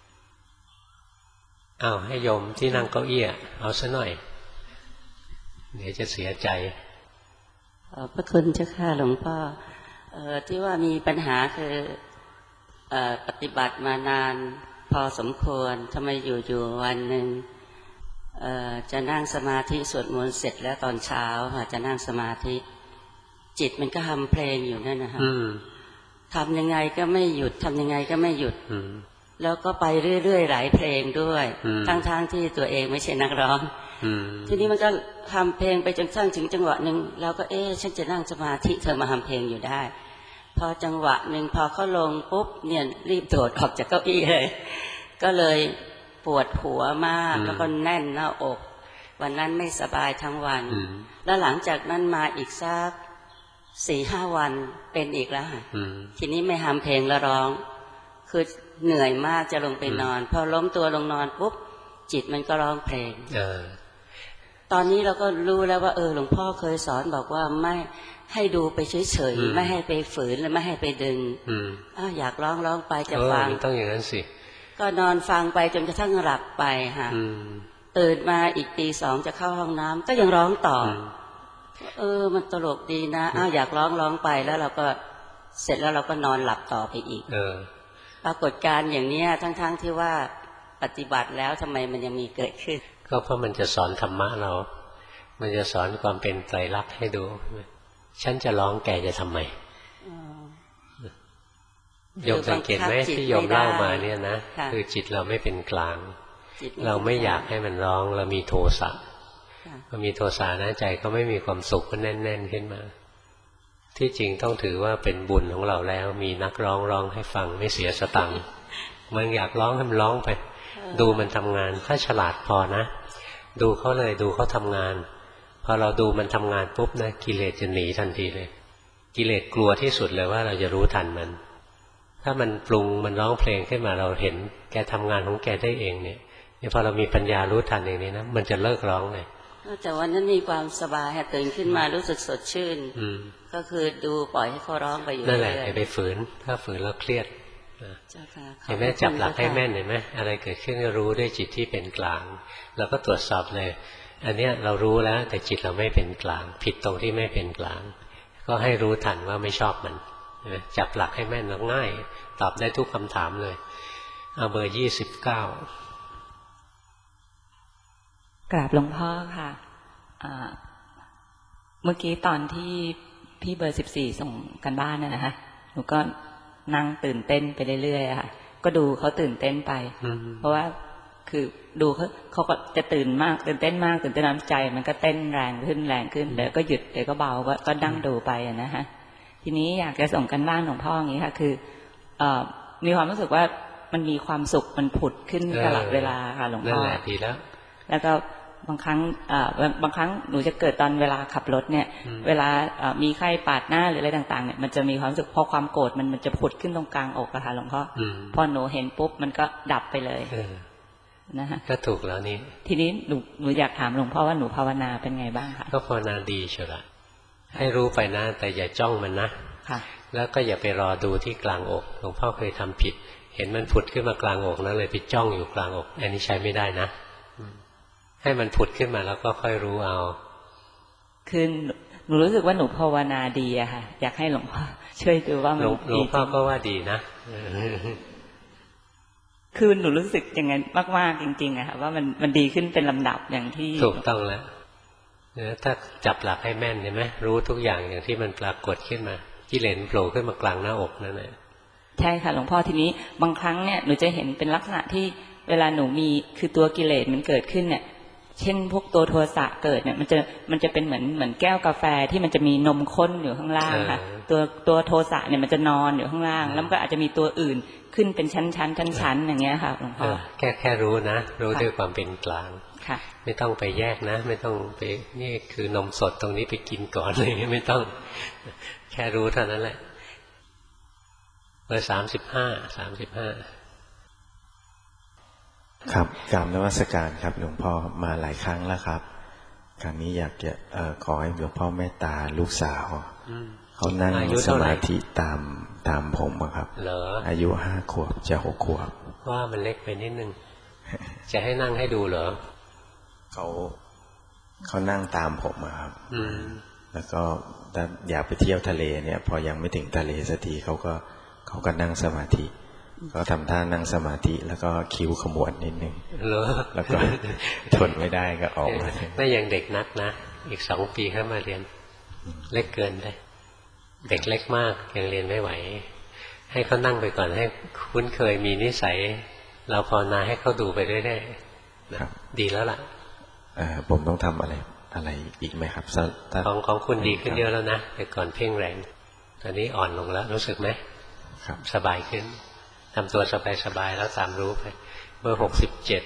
อ้าวให้โยมที่นั่งเก้าอี้เอาซะหน่อยเดี๋ยวจะเสียใจขอบพระคุณเจ้าค่ะหลวงพ่อเอ่อที่ว่ามีปัญหาคือเอ่อปฏิบัติมานานพอสมควรทำไมอยู่ๆวันหนึ่งเอ่อจะนั่งสมาธิสวดมนต์เสร็จแล้วตอนเช้าค่ะจะนั่งสมาธิจิตมันก็ทำเพลงอยู่นั่นนะคะทำยังไงก็ไม่หยุดทำยังไงก็ไม่หยุดแล้วก็ไปเรื่อยๆหลายเพลงด้วยทั้งๆที่ตัวเองไม่ใช่นักร้องทีนี้มันก็ทำเพลงไปจนสร้างถึงจังหวะหนึ่งเราก็เอ๊ะฉันจะนั่งสมาธิเธอมาทำเพลงอยู่ได้พอจังหวะหนึ่งพอเขาลงปุ๊บเนี่ยรีบโดดออกจากเก้าอี้เลยก็เลยปวดหัวมากแล้วก็แน่นหน้าอกวันนั้นไม่สบายทั้งวันแล้วหลังจากนั้นมาอีกสักสี่ห้าวันเป็นอีกแล้วทีนี้ไม่ทำเพลงแล้วร้องคือเหนื่อยมากจะลงไปนอนพอล้มตัวลงนอนปุ๊บจิตมันก็ร้องเพลงเออตอนนี้เราก็รู้แล้วว่าเออหลวงพ่อเคยสอนบอกว่าไม่ให้ดูไปเฉยๆไม่ให้ไปฝืนและไม่ให้ไปดึงอ้าวอยากร้องร้องไปจะฟังต้องอย่างนั้นสิก็นอนฟังไปจนกระทั่งหลับไปค่ะตื่นมาอีกตีสองจะเข้าห้องน้ำก็ยังร้องต่อเออมันตลกดีนะอ้าวอยากร้องร้องไปแล้วเราก็เสร็จแล้วเราก็นอนหลับต่อไปอีกเออปรากฏการณ์อย่างนี้ทั้งๆ ท, ที่ว่าปฏิบัติแล้วทำไมมันยังมีเกิดขึ้นก็เพราะมันจะสอนธรรมะเรามันจะสอนความเป็นไตรลักษณ์ให้ดูฉันจะร้องแกจะทำไมโยมสังเกตไหมที่โยมเล่ามาเนี่ยนะคือจิตเราไม่เป็นกลางเราไม่อยากให้มันร้องเรามีโทสะพอมีโทสะนะใจก็ไม่มีความสุขก็แน่นๆขึ้นมาที่จริงต้องถือว่าเป็นบุญของเราแล้วมีนักร้องร้องให้ฟังไม่เสียสตังค์มันอยากร้องให้มันร้องไปดูมันทำงานถ้าฉลาดพอนะดูเขาเลยดูเขาทำงานพอเราดูมันทำงานปุ๊บนะกิเลสจะหนีทันทีเลยกิเลสกลัวที่สุดเลยว่าเราจะรู้ทันมันถ้ามันปรุงมันร้องเพลงขึ้นมาเราเห็นแกทำงานของแกได้เองเนี่ยนี่พอเรามีปัญญารู้ทันอย่างนี้นะมันจะเลิกร้องเลยแต่วันนั้นมีความสบายตื่นขึ้นมารู้สึกสดชื่นก็คือดูปล่อยให้เขาร้องไปอยู่นั่นแหละอย่าไปฝืนถ้าฝืนแล้วเครียดเห็นไหมจับหลักให้แม่นเห็นไหมอะไรเกิดขึ้นก็รู้ด้วยจิตที่เป็นกลางเราก็ตรวจสอบเลยอันเนี้ยเรารู้แล้วแต่จิตเราไม่เป็นกลางผิดตรงที่ไม่เป็นกลางก็ให้รู้ทันว่าไม่ชอบมันจับหลักให้แม่นแล้วง่ายตอบได้ทุกคำถามเลยเอาเบอร์ยี่สิบเก้ากราบหลวงพ่อค่ะเมื่อกี้ตอนที่พี่เบอร์สิบสี่ส่งกันบ้านน่ะนะคะหนูก็นั่งตื่นเต้นไปเรื่อยๆค่ะก็ดูเขาตื่นเต้นไปเพราะว่าคือดูเขาเขาก็จะตื่นมากตื่นเต้นมากตื่นเต้นน้ำใจมันก็เต้นแรงขึ้นแรงขึ้นเดี๋ยวก็หยุดเดี๋ยวก็เบาก็ก็นั่งดูไปนะฮะทีนี้อยากจะส่งกันบ้านหลวงพ่ออย่างนี้ค่ะคือมีความรู้สึกว่ามันมีความสุขมันผุดขึ้นตลอดเวลาค่ะหลวงพ่อนั่นแหละดีแล้วแล้วก็บางครั้งบางครั้งหนูจะเกิดตอนเวลาขับรถเนี่ยเวลามีใครปาดหน้าหรืออะไรต่างๆเนี่ยมันจะมีความรู้สึกพอความโกรธมันมันจะผุดขึ้นตรงกลางอกอะค่ะหลวงพ่อพอหนูเห็นปุ๊บมันก็ดับไปเลยนะฮะก็ถูกแล้วนี่ทีนี้หนูหนูอยากถามหลวงพ่อว่าหนูภาวนาเป็นไงบ้างคะก็ภาวนาดีเชียวละให้รู้ไปนะแต่อย่าจ้องมันนะค่ะแล้วก็อย่าไปรอดูที่กลางอกหลวงพ่อเคยทำผิดเห็นมันผุดขึ้นมากลางอกนั้นเลยไปจ้องอยู่กลางอกอันนี้ใช้ไม่ได้นะให้มันผุดขึ้นมาแล้วก็ค่อยรู้เอาคือหนูรู้สึกว่าหนูภาวนาดีอะค่ะอยากให้หลวงพ่อช่วยดูว่ามันหลวงพ่อก็ว่าดีนะคือหนูรู้สึกอย่างนั้นมากๆจริงๆอะค่ะว่ามันมันดีขึ้นเป็นลำดับอย่างที่ถูกต้องแล้วถ้าจับหลักให้แม่นเห็นไหมรู้ทุกอย่างอย่างที่มันปรากฏขึ้นมากิเลสโผล่ขึ้นมากลางหน้าอกนั่นแหละใช่ค่ะหลวงพ่อทีนี้บางครั้งเนี่ยหนูจะเห็นเป็นลักษณะที่เวลาหนูมีคือตัวกิเลสมันเกิดขึ้นเนี่ยเช่นพวกตัวโทสะเกิดเนี่ยมันจะมันจะเป็นเหมือนเหมือนแก้วกาแฟที่มันจะมีนมข้นอยู่ข้างล่างค่ะตัวตัวโทสะเนี่ยมันจะนอนอยู่ข้างล่างแล้วมันก็อาจจะมีตัวอื่นขึ้นเป็นชั้นชั้นชั้นชั้นอย่างเงี้ยค่ะหลวงพ่อแค่แค่รู้นะรู้ด้วยความเป็นกลางค่ะไม่ต้องไปแยกนะไม่ต้องไปนี่คือนมสดตรงนี้ไปกินก่อนเลยไม่ต้องแค่รู้เท่านั้นแหละเบอร์สามสิบห้าสามสิบห้าครับกราบนมัสการครับหลวงพ่อมาหลายครั้งแล้วครับครั้งนี้อยากจะเอ่อขอให้หลวงพ่อเมตตาลูกสาวเขานั่งสมาธิตามตามผมครับอายุห้าขวบจะหกขวบว่ามันเล็กไปนิดนึงจะให้นั่งให้ดูเหรอเขาเขานั่งตามผมครับแล้วก็ถ้าอยากไปเที่ยวทะเลเนี่ยพอยังไม่ถึงทะเลสักทีเขาก็เขาก็นั่งสมาธิก็ทำท่านั่งสมาธิแล้วก็คิ้วขมวดนิดนึงแล้วก็ทนไม่ได้ก็ออกมาไม่ยังเด็กนักนะอีกสองปีเข้ามาเรียนเล็กเกินได้เด็กเล็กมากยังเรียนไม่ไหวให้เขานั่งไปก่อนให้คุ้นเคยมีนิสัยเราภาวนาให้เขาดูไปเรื่อยๆดีแล้วล่ะผมต้องทำอะไรอะไรอีกไหมครับของของคุณดีขึ้นเยอะแล้วนะแต่ก่อนเพ่งแรงตอนนี้อ่อนลงแล้วรู้สึกไหมครับสบายขึ้นทำตัวสบายๆแล้วตามรู้ไปเบอร์หกสิบเจ็ด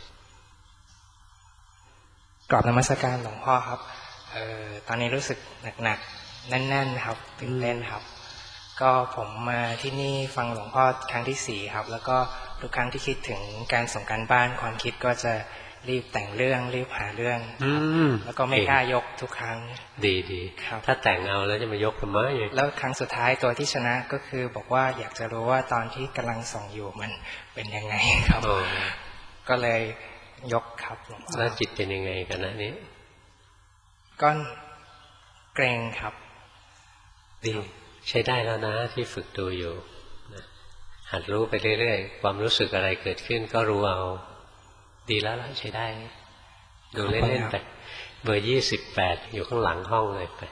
กราบนมัสการหลวงพ่อครับเอ่อตอนนี้รู้สึกหนักๆแน่นๆครับตื่นเต้นครับก็ผมมาที่นี่ฟังหลวงพ่อครั้งที่สี่ครับแล้วก็ทุกครั้งที่คิดถึงการส่งการบ้านความคิดก็จะรีบแต่งเรื่องรีบหาเรื่องแล้วก็ไม่กล้ายกทุกครั้งดีดีถ้าแต่งเอาแล้วจะมายกทำไมแล้วครั้งสุดท้ายตัวที่ชนะก็คือบอกว่าอยากจะรู้ว่าตอนที่กำลังส่องอยู่มันเป็นยังไงครับก็เลยยกครับหลวงพ่อแล้วจิตเป็นยังไงกันนะนี้ก็เกรงครับดีใช้ได้แล้วนะที่ฝึกดูอยู่หัดรู้ไปเรื่อยๆความรู้สึกอะไรเกิดขึ้นก็รู้เอาดีแล้วล่ะใช้ได้ดูเล่นๆไปเบอร์ยี่สิบแปดอยู่ข้างหลังห้องเลยไป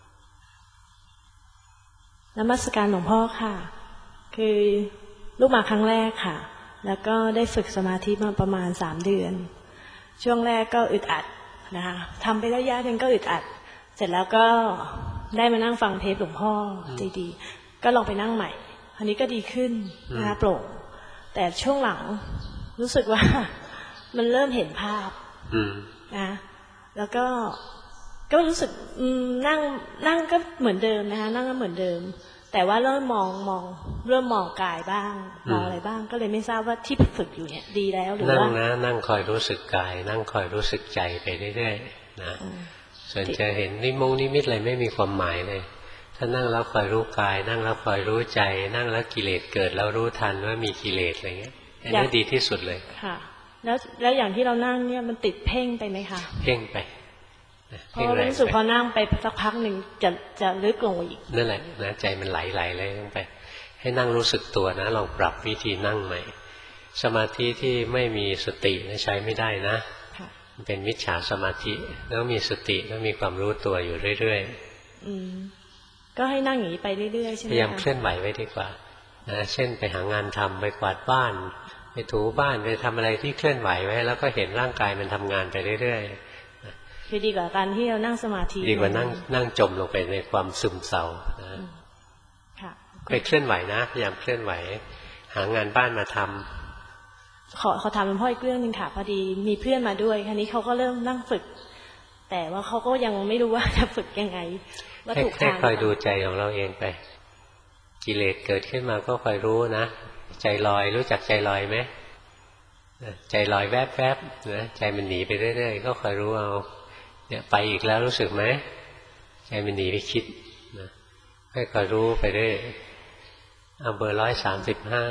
นมัสการหลวงพ่อค่ะคือลูกมาครั้งแรกค่ะแล้วก็ได้ฝึกสมาธิมาประมาณสามเดือนช่วงแรกก็อึดอัดนะคะทำไประยะหนึ่งก็อึดอัดเสร็จแล้วก็ได้มานั่งฟังเทปหลวงพ่อดีๆก็ลองไปนั่งใหม่อันนี้ก็ดีขึ้นนะคะโปร่งแต่ช่วงหลังรู้สึกว่ามันเริ่มเห็นภาพนะแล้วก็ก็รู้สึกนั่งนั่งก็เหมือนเดิมนะคะนั่งก็เหมือนเดิมแต่ว่าเริ่มมองมองเริ่มมองกายบ้างมองอะไรบ้างก็เลยไม่ทราบว่าที่ฝึกอยู่เนี่ยดีแล้วหรือว่านั่งนะนั่งคอยรู้สึกกายนั่งคอยรู้สึกใจไปเรื่อยๆนะส่วนจะเห็นนิมงนิมิตอะไรไม่มีความหมายเลยถ้านั่งแล้วคอยรู้กายนั่งแล้วคอยรู้ใจนั่งแล้วกิเลสเกิดแล้วรู้ทันว่ามีกิเลสอะไรเงี้ยอันนี้ดีที่สุดเลยค่ะแล้วแล้วอย่างที่เรานั่งเนี่ยมันติดเพ่งไปไหมคะเพ่งไปเพราะรู้สึกพอนั่งไปสักพักหนึ่งจะจะลึกลงอีกนั่นแหละนะใจมันไหลๆเลยลงไปให้นั่งรู้สึกตัวนะลองปรับวิธีนั่งใหม่สมาธิที่ไม่มีสติใช้ไม่ได้นะมันเป็นมิจฉาสมาธิแล้วมีสติแล้วมีความรู้ตัวอยู่เรื่อยๆก็ให้นั่งอย่างนี้ไปเรื่อยๆใช่ไหมพยายามเคลื่อนไหวไว้ดีกว่านะเช่นไปหางานทำไปกวาดบ้านไปถูบ้านไปทำอะไรที่เคลื่อนไหวไว้แล้วก็เห็นร่างกายมันทำงานไปเรื่อยๆคือดีกว่าการที่เรานั่งสมาธิดีกว่านั่งนั่งจมลงไปในความซึมเศร้านะไปเคลื่อนไหวนะพยายามเคลื่อนไหวหางานบ้านมาทำขอขอถามหลวงพ่ออีกเรื่องนึงค่ะพอดีมีเพื่อนมาด้วยคราวนี้เขาก็เริ่มนั่งฝึกแต่ว่าเขาก็ยังไม่รู้ว่าจะฝึกยังไงว่าถูกทางแค่คอยดูใจของเราเองไปกิเลสเกิดขึ้นมาก็คอยรู้นะใจลอยรู้จักใจลอยไหมใจลอยแวบๆนะใจมันหนีไปเรื่อยๆก็คอยรู้เอาเนี่ยไปอีกแล้วรู้สึกไหมใจมันหนีไปคิดนะให้คอยรู้ไปเรื่อยเอาเบอร์ร้อยสามสิบห้า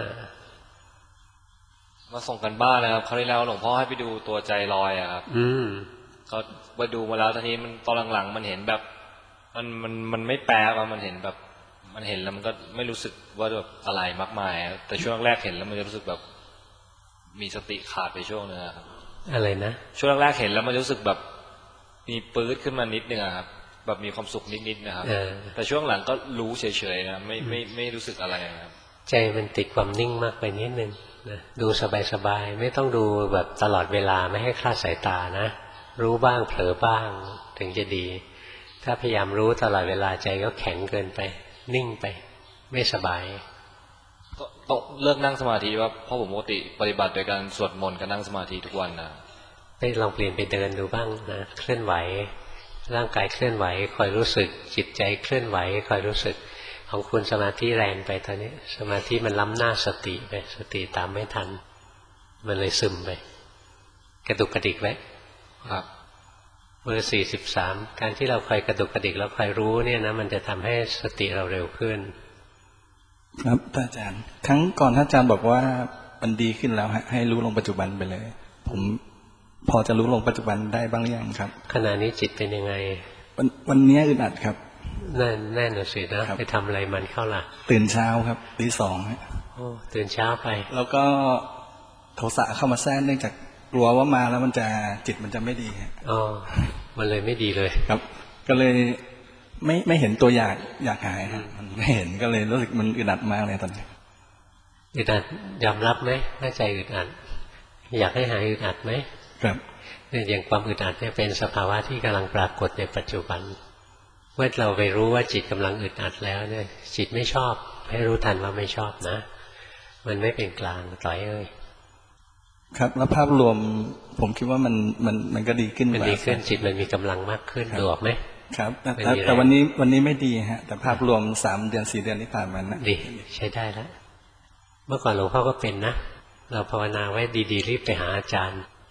มาส่งกันบ้านนะครับคราวที่แล้วหลวงพ่อให้ไปดูตัวใจลอยอะครับอืมก็ไปดูมาแล้วตอนนี้มันตอนหลังๆมันเห็นแบบมันมันมันไม่แปลว่ามันเห็นแบบมันเห็นแล้วมันก็ไม่รู้สึกว่าแบบอะไรมากมายแต่ช่วงแรกเห็นแล้วมันจะรู้สึกแบบมีสติขาดไปช่วงนึงครับอะไรนะช่วงแรกเห็นแล้วมันรู้สึกแบบมีปื๊ดขึ้นมานิดนึงครับแบบมีความสุขนิดๆนะครับแต่ช่วงหลังก็รู้เฉยๆนะไม่ไม่ไม่รู้สึกอะไรครับใจมันติดความนิ่งมากไปนิดนึงนะดูสบายๆไม่ต้องดูแบบตลอดเวลาไม่ให้คลาดสายตานะรู้บ้างเผลอบ้างถึงจะดีถ้าพยายามรู้ตลอดเวลาใจก็แข็งเกินไปนิ่งไปไม่สบายต้องเลิกนั่งสมาธิว่าเพราะผมปกติปฏิบัติโดยการสวดมนต์กับนั่งสมาธิทุกวันนะไปลองเปลี่ยนไปเดินดูบ้างนะเคลื่อนไหวร่างกายเคลื่อนไหวคอยรู้สึกจิตใจเคลื่อนไหวคอยรู้สึกของคุณสมาธิแรงไปตอนนี้สมาธิมันล้ำหน้าสติไปสติตามไม่ทันมันเลยซึมไปกระดุกกระดิกไว้ครับเบอร์สี่สิบสามการที่เราคอยกระดุกกระดิกแล้วคอยรู้เนี่ยนะมันจะทำให้สติเราเร็วขึ้นครับอาจารย์ครั้งก่อนอาจารย์บอกว่ามันดีขึ้นแล้วให้รู้ลงปัจจุบันไปเลยผมพอจะรู้ลงปัจจุบันได้บ้างหรือยังครับขณะนี้จิตเป็นยังไงวันวันนี้อึดอัดครับแน่แน่นสินะไปทำอะไรมันเข้าล่ะตื่นเช้าครับตีสองโอ้ตื่นเช้าไปแล้วก็โทสะเข้ามาแทรกเนื่องจากกลัวว่ามาแล้วมันจะจิตมันจะไม่ดีอ๋อมันเลยไม่ดีเลยครับก็เลยไม่ไม่เห็นตัวอยากอยากหายครับมันไม่เห็นก็เลยรู้สึกมันอึดอัดมากเลยตอนนี้อึดอัดยอมรับไหมถ้าใจอึดอัดอยากให้หายอึดอัดไหมครับเนี่ยอย่างความอึดอัดเนี่ยเป็นสภาวะที่กำลังปรากฏในปัจจุบันเมื่อเราไปรู้ว่าจิตกำลังอึดอัดแล้วเนี่ยจิตไม่ชอบให้รู้ทันว่าไม่ชอบนะมันไม่เป็นกลางต่อยเอ้ยครับแล้วภาพรวมผมคิดว่ามันมันมันก็ดีขึ้นมันดีขึ้นจิตมันมีกำลังมากขึ้นดูออกไหมครับแต่แต่วันนี้วันนี้ไม่ดีฮะแต่ภาพรวมสามเดือนสี่เดือนที่ผ่านมานะดีใช้ได้แล้วเมื่อก่อนหลวงพ่อก็เป็นนะเราภาวนาไว้ดีๆรีบไปหาอาจารย์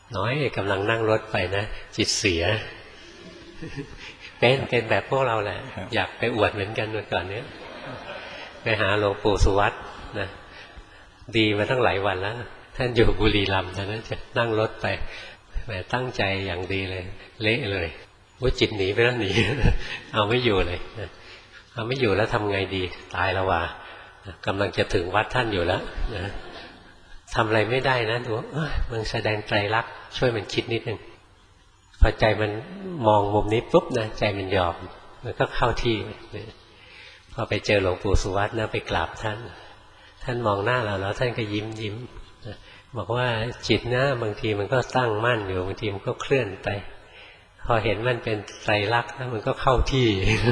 น้อยกำลังนั่งรถไปนะจิตเสียเป็นเป็นแบบพวกเราแหละอยากไปอวดเหมือนกันเมื่อก่อนเนี้ยไปหาหลวงปู่สุวัตนะดีมาตั้งหลายวันแล้วท่านอยู่บุรีรัมย์ท่านนั้นจะนั่งรถไปแหมตั้งใจอย่างดีเลยเละเลยว่าจิตหนีไปแล้วหนีเอาไม่อยู่เลยเอาไม่อยู่แล้วทำไงดีตายแล้วว่ะกำลังจะถึงวัดท่านอยู่แล้วนะทำอะไรไม่ได้นะดูมันแสดงไตรลักษณ์ช่วยมันคิดนิดนึงพอใจมันมองมุมนี้ปุ๊บนะใจมันยอมมันก็เข้าที่พอไปเจอหลวงปู่สุวัตนะไปกราบท่านท่านมองหน้าเราแล้วท่านก็ยิ้มยิ้มบอกว่าจิตนะบางทีมันก็ตั้งมั่นอยู่บางทีมันก็เคลื่อนไปพอเห็นมันเป็นไตรลักษณ์นะมันก็เข้าที่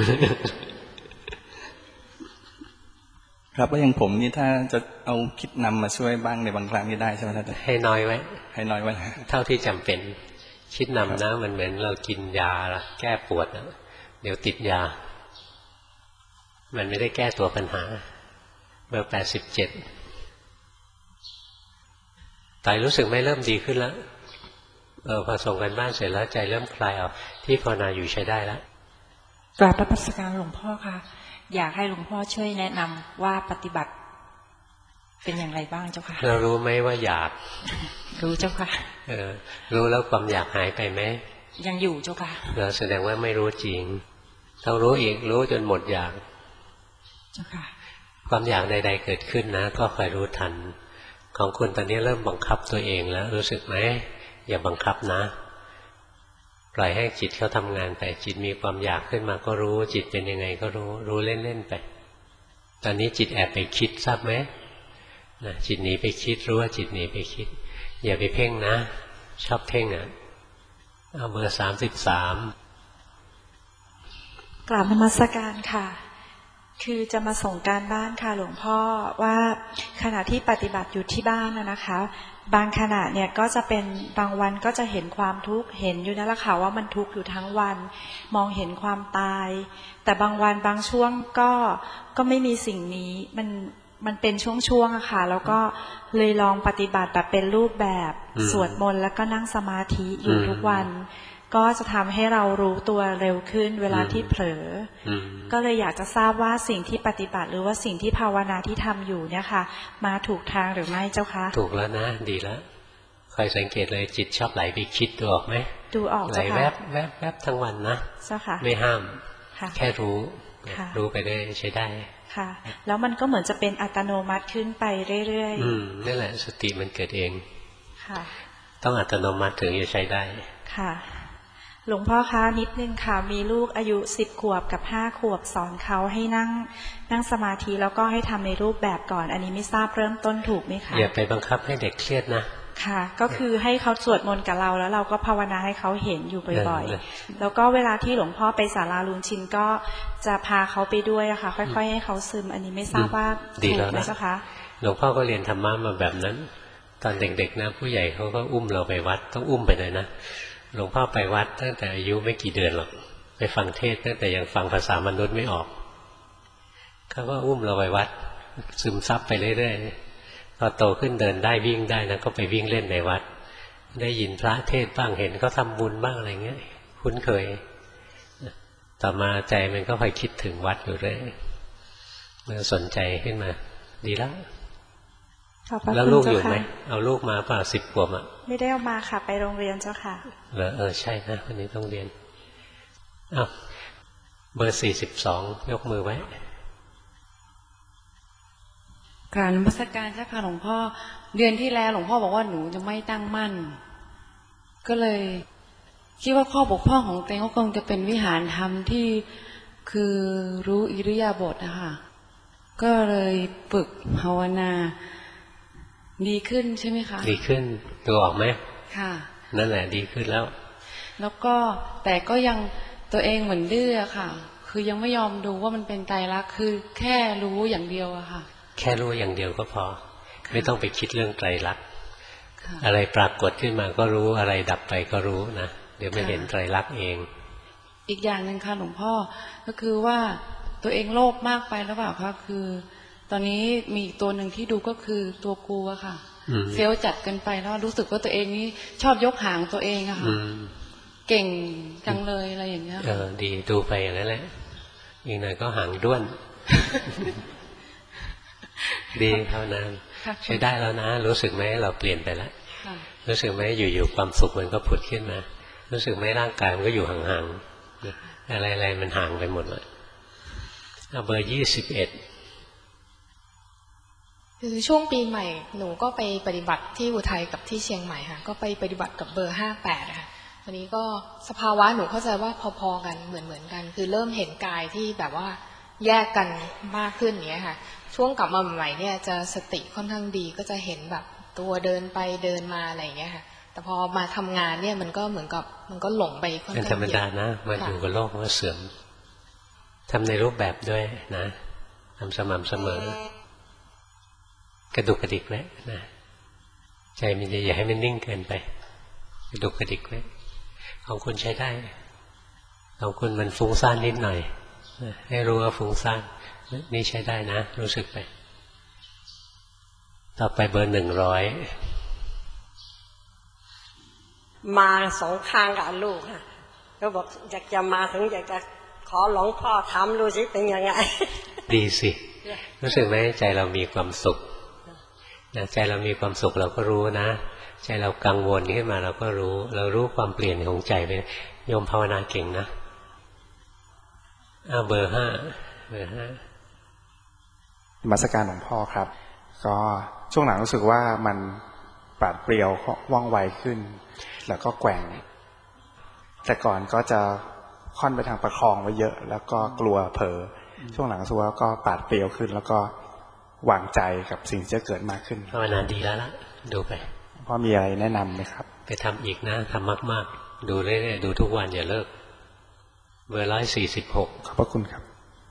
ครับว่าอย่างผมนี่ถ้าจะเอาคิดนำมาช่วยบ้างในบางครั้งนี่ได้ใช่ไหมท่านให้น้อยไว้ให้น้อยไว้เท่าที่จำเป็นคิดนำนะมันเหมือนเรากินยาแก้ปวดนะเดี๋ยวติดยามันไม่ได้แก้ตัวปัญหาเบอร์แปดสิบเจ็ดใจรู้สึกไม่เริ่มดีขึ้นแล้วเออพอส่งกันบ้านเสร็จแล้วใจเริ่มคลายออกที่ภาวนาอยู่ใช้ได้แล้วกราบนมัสการหลวงพ่อค่ะอยากให้หลวงพ่อช่วยแนะนำว่าปฏิบัติเป็นอย่างไรบ้างเจ้าค่ะเรารู้ไหมว่าอยากรู้เจ้าค่ะเออรู้แล้วความอยากหายไปไหมยังอยู่เจ้าค่ะเราแสดงว่าไม่รู้จริงต้องรู้อีกรู้จนหมดอยากเจ้าค่ะความอยากใดๆเกิดขึ้นนะก็คอยรู้ทันของคุณตอนนี้เริ่มบังคับตัวเองแล้วรู้สึกไหมอย่าบังคับนะปล่อยให้จิตเขาทำงานไปจิตมีความอยากขึ้นมาก็รู้จิตเป็นยังไงก็รู้รู้เล่นๆไปตอนนี้จิตแอบไปคิดทราบไหมนะจิตหนีไปคิดรู้ว่าจิตหนีไปคิดอย่าไปเพ่งนะชอบเพ่งอ่ะเอาเบอร์สามสิบสามกราบนมัสการค่ะคือจะมาส่งการบ้านค่ะหลวงพ่อว่าขณะที่ปฏิบัติอยู่ที่บ้านนะนะคะบางขณะเนี่ยก็จะเป็นบางวันก็จะเห็นความทุกข์เห็นอยู่นั่นแหละค่ะว่ามันทุกข์อยู่ทั้งวันมองเห็นความตายแต่บางวันบางช่วงก็ก็ไม่มีสิ่งนี้มันมันเป็นช่วงๆอะค่ะแล้วก็เลยลองปฏิบัติแบบเป็นรูปแบบสวดมนต์แล้วก็นั่งสมาธิอยู่ทุกวันก็จะทำให้เรารู้ตัวเร็วขึ้นเวลาที่เผลอก็เลยอยากจะทราบว่าสิ่งที่ปฏิบัติหรือว่าสิ่งที่ภาวนาที่ทำอยู่เนี่ยค่ะมาถูกทางหรือไม่เจ้าคะถูกแล้วนะดีแล้วคอยสังเกตเลยจิตชอบไหลไปคิดดูออกไหมดูออกไหลแวบแวบแวบทั้งวันนะเจ้าค่ะไม่ห้ามแค่รู้รู้ไปได้ใช้ได้ค่ะแล้วมันก็เหมือนจะเป็นอัตโนมัติขึ้นไปเรื่อยๆอืมนั่นแหละสติมันเกิดเองค่ะต้องอัตโนมัติถึงจะใช้ได้ค่ะหลวงพ่อคะนิดนึงค่ะมีลูกอายุสิบขวบกับห้าขวบสอนเขาให้นั่งนั่งสมาธิแล้วก็ให้ทำในรูปแบบก่อนอันนี้ไม่ทราบเริ่มต้นถูกไหมคะอย่าไปบังคับให้เด็กเครียดนะค่ะก็คือให้เขาสวดมนต์กับเราแล้วเราก็ภาวนาให้เขาเห็นอยู่บ่อยๆแล้วก็เวลาที่หลวงพ่อไปศาลาลุนชินก็จะพาเขาไปด้วยอะค่ะค่อยๆให้เขาซึมอันนี้ไม่ทราบว่าถูกไหมเจ้าคะหลวงพ่อก็เรียนธรรมะมาแบบนั้นตอนเด็กๆนะผู้ใหญ่เขาก็อุ้มเราไปวัดต้องอุ้มไปเลยนะหลวงพ่อไปวัดตั้งแต่อายุไม่กี่เดือนหรอกไปฟังเทศตั้งแต่ยังฟังภาษามนุษย์ไม่ออกเขาก็อุ้มเราไปวัดซึมซับไปเรื่อยๆพอโตขึ้นเดินได้วิ่งได้นะก็ไปวิ่งเล่นในวัดได้ยินพระเทศบ้างเห็นเขาทำบุญบ้างอะไรเงี้ยคุ้นเคยต่อมาใจมันก็คอยคิดถึงวัดอยู่เรื่อยมันสนใจขึ้นมาดีแล้วแล้วลูกอยู่ไหมเอาลูกมาเปล่าสิบขวบอ่ะไม่ได้เอามาค่ะไปโรงเรียนเจ้าค่ะเหรอเออใช่นะวันนี้ต้องเรียนอ้าวเบอร์สี่สิบสองยกมือไว้กราบนมัสการเจ้าค่ะหลวงพ่อเดือนที่แล้วหลวงพ่อบอกว่าหนูจะไม่ตั้งมั่นก็เลยคิดว่าข้อบกพร่องของตัวเองก็คงจะเป็นวิหารธรรมที่คือรู้อิริยาบถนะคะก็เลยฝึกภาวนาดีขึ้นใช่ไหมคะดีขึ้นตัวออกไหมค่ะนั่นแหละดีขึ้นแล้วแล้วก็แต่ก็ยังตัวเองเหมือนดื้อค่ะคือยังไม่ยอมดูว่ามันเป็นไตรลักษณ์คือแค่รู้อย่างเดียวอะค่ะแค่รู้อย่างเดียวก็พอไม่ต้องไปคิดเรื่องไตรลักษณ์อะไรปรากฏขึ้นมาก็รู้อะไรดับไปก็รู้นะเดี๋ยวไม่เห็นไตรลักษณ์เองอีกอย่างหนึ่งค่ะหลวงพ่อก็คือว่าตัวเองโลภมากไปหรือเปล่าคะคือตอนนี้มีอีกตัวหนึ่งที่ดูก็คือตัวกูอะค่ะเซลล์จัดกันไปแล้วรู้สึกว่าตัวเองนี่ชอบยกหางตัวเองอะค่ะเก่งจังเลยอะไรอย่างเงี้ยเออดีดูไปอย่างนั้นแหละอีกหน่อยก็หางด้วนดีเท่านั้นใช้ได้แล้วนะรู้สึกไหมเราเปลี่ยนไปแล้วรู้สึกไหมอยู่ๆความสุขมันก็ผุดขึ้นมารู้สึกไหมร่างกายมันก็อยู่ห่างๆอะไรๆมันห่างไปหมดเลยเอาเบอร์ยี่สิบเอ็ดคือช่วงปีใหม่หนูก็ไปปฏิบัติที่อุทัยกับที่เชียงใหม่ค่ะก็ไปปฏิบัติกับเบอร์ห้าแปดค่ะวันนี้ก็สภาวะหนูเข้าใจว่าพอๆกันเหมือนเหมือนกันคือเริ่มเห็นกายที่แบบว่าแยกกันมากขึ้นอย่างเงี้ยค่ะช่วงกลับมาใหม่ๆเนี่ยจะสติค่อนข้างดีก็จะเห็นแบบตัวเดินไปเดินมาอะไรอย่างเงี้ยค่ะแต่พอมาทำงานเนี่ยมันก็เหมือนกับมันก็หลงไปค่อนข้างเยอะเป็นธรรมดานะมาอยู่กับโลกมันก็เสื่อมทำในรูปแบบด้วยนะทำสม่ำเสมอกระดุกกระดิกไว้นะใจมันจะอย่าให้มันนิ่งเกินไปกระดุกกระดิกไว้ของคุณใช้ได้ของคุณมันฟุ้งซ่านนิดหน่อยให้รู้ว่าฟุ้งซ่านนี่ใช้ได้นะรู้สึกไปต่อไปเบอร์หนึ่งร้อยมาสองข้างกับลูกค่ะก็บอกอยากจะมาถึงอยากจะขอหลวงพ่อถามดูสิเป็นยังไงดีสิรู้สึกไหมใจเรามีความสุขใจเรามีความสุขเราก็รู้นะใจเรากังวลขึ้นมาเราก็รู้เรารู้ความเปลี่ยนของใจไปโยมภาวนาเก่งนะอ้าวเบอร์ห้าเบอร์ห้านมัสการหลวงพ่อครับก็ช่วงหลังรู้สึกว่ามันปราดเปรียวว่องไวขึ้นแล้วก็แกว่งแต่ก่อนก็จะค่อนไปทางประคองไว้เยอะแล้วก็กลัวเผลอช่วงหลังรู้สึกว่าก็ปราดเปรียวขึ้นแล้วก็วางใจกับสิ่งที่จะเกิดมากขึ้นภาวนาดีแล้วล่ะดูไปพ่อมีอะไรแนะนำไหมครับไปทำอีกนะทำมากๆดูเรื่อยๆดูทุกวันอย่าเลิกเบอร์ร้อยสี่สิบหกขอบพระคุณครับ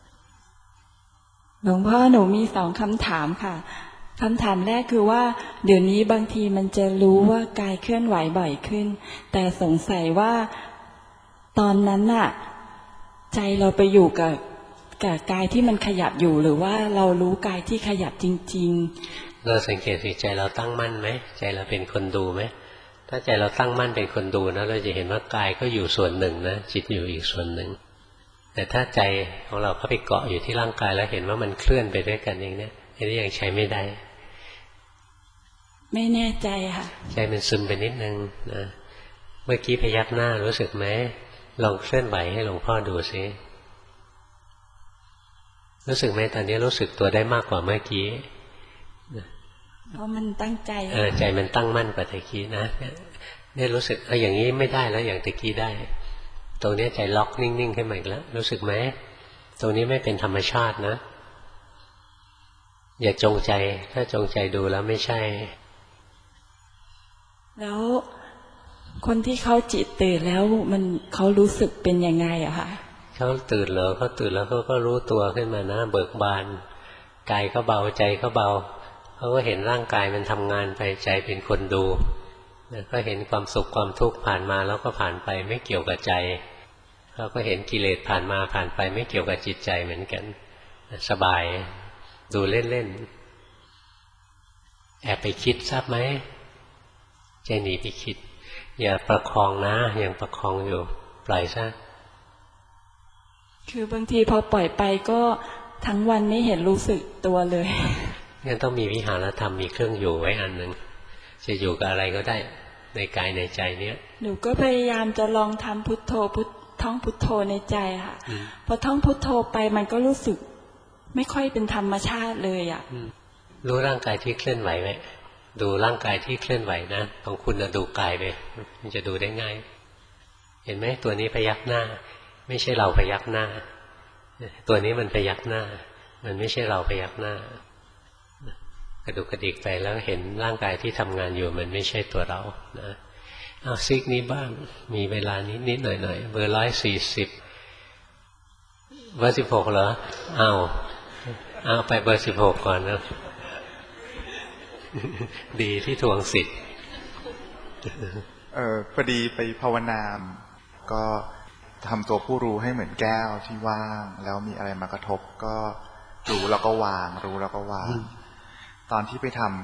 หลวงพ่อหนูมีสองคำถามค่ะคำถามแรกคือว่าเดี๋ยวนี้บางทีมันจะรู้ว่ากายเคลื่อนไหวบ่อยขึ้นแต่สงสัยว่าตอนนั้นน่ะใจเราไปอยู่กับกับกายที่มันขยับอยู่หรือว่าเรารู้กายที่ขยับจริงๆเราสังเกตสิใจเราตั้งมั่นไหมใจเราเป็นคนดูไหมถ้าใจเราตั้งมั่นเป็นคนดูนะเราจะเห็นว่ากายก็อยู่ส่วนหนึ่งนะจิตอยู่อีกส่วนหนึ่งแต่ถ้าใจของเราเข้าไปเกาะอยู่ที่ร่างกายแล้วเห็นว่ามันเคลื่อนไปด้วยกันเองเนี่ยอันนี้ยังใช้ไม่ได้ไม่แน่ใจค่ะใจมันซึมไปนิดนึงนะเมื่อกี้พยักหน้ารู้สึกไหมลองเคลื่อนไหวให้หลวงพ่อดูซิรู้สึกไหมตอนนี้รู้สึกตัวได้มากกว่าเมื่อกี้เพราะมันตั้งใจเออใจมันตั้งมั่นกว่าตะกี้นะเนี่ยรู้สึกเอออย่างนี้ไม่ได้แล้วอย่างตะกี้ได้ตรงนี้ใจล็อกนิ่งๆขึ้นมาอีกแล้วรู้สึกไหมตรงนี้ไม่เป็นธรรมชาตินะอย่าจงใจถ้าจงใจดูแล้วไม่ใช่แล้วคนที่เขาจิตตื่นแล้วมันเขารู้สึกเป็นยังไงอะคะเขาตื่นเหรอเขาตื่นแล้วเขาก็รู้ตัวขึ้นมานะเบิกบานกายก็เบาใจก็เบาเขาก็เห็นร่างกายมันทำงานไปใจเป็นคนดูก็เห็นความสุขความทุกข์ผ่านมาแล้วก็ผ่านไปไม่เกี่ยวกับใจเขาก็เห็นกิเลสผ่านมาผ่านไปไม่เกี่ยวกับจิตใจเหมือนกันสบายดูเล่นๆแอบไปคิดทราบไหมใจหนีไปคิดอย่าประคองนะยังประคองอยู่ปล่อยซะคือบางทีพอปล่อยไปก็ทั้งวันไม่เห็นรู้สึกตัวเลยงั้นต้องมีวิหารธรรมมีเครื่องอยู่ไว้อันหนึ่งจะอยู่กับอะไรก็ได้ในกายในใจเนี้ยหนูก็พยายามจะลองทำพุทโธพุทท่องพุทโธในใจค่ะพอท่องพุทโธไปมันก็รู้สึกไม่ค่อยเป็นธรรมชาติเลยอ่ะรู้ร่างกายที่เคลื่อนไหวไหมดูร่างกายที่เคลื่อนไหวนะของคุณจะดูกายไปมันจะดูได้ง่ายเห็นไหมตัวนี้พยักหน้าไม่ใช่เราพยักหน้าตัวนี้มันพยักหน้ามันไม่ใช่เราพยักหน้ากระดุกกระดิกไปแล้วเห็นร่างกายที่ทำงานอยู่มันไม่ใช่ตัวเรานะเอาซิกนี้บ้างมีเวลานิดนิดหน่อยหน่อยเบอร์ร้อยสี่สิบเบอร์สิบหกเหรอเอาเอาไปเบอร์สิบหกก่อนนะดีที่ทวงสิทธิ์เออพอดีไปภาวนาก็ทำตัวผู้รู้ให้เหมือนแก้วที่ว่างแล้วมีอะไรมากระทบก็รู้แล้วก็วางรู้แล้วก็วางตอนที่ไปทำ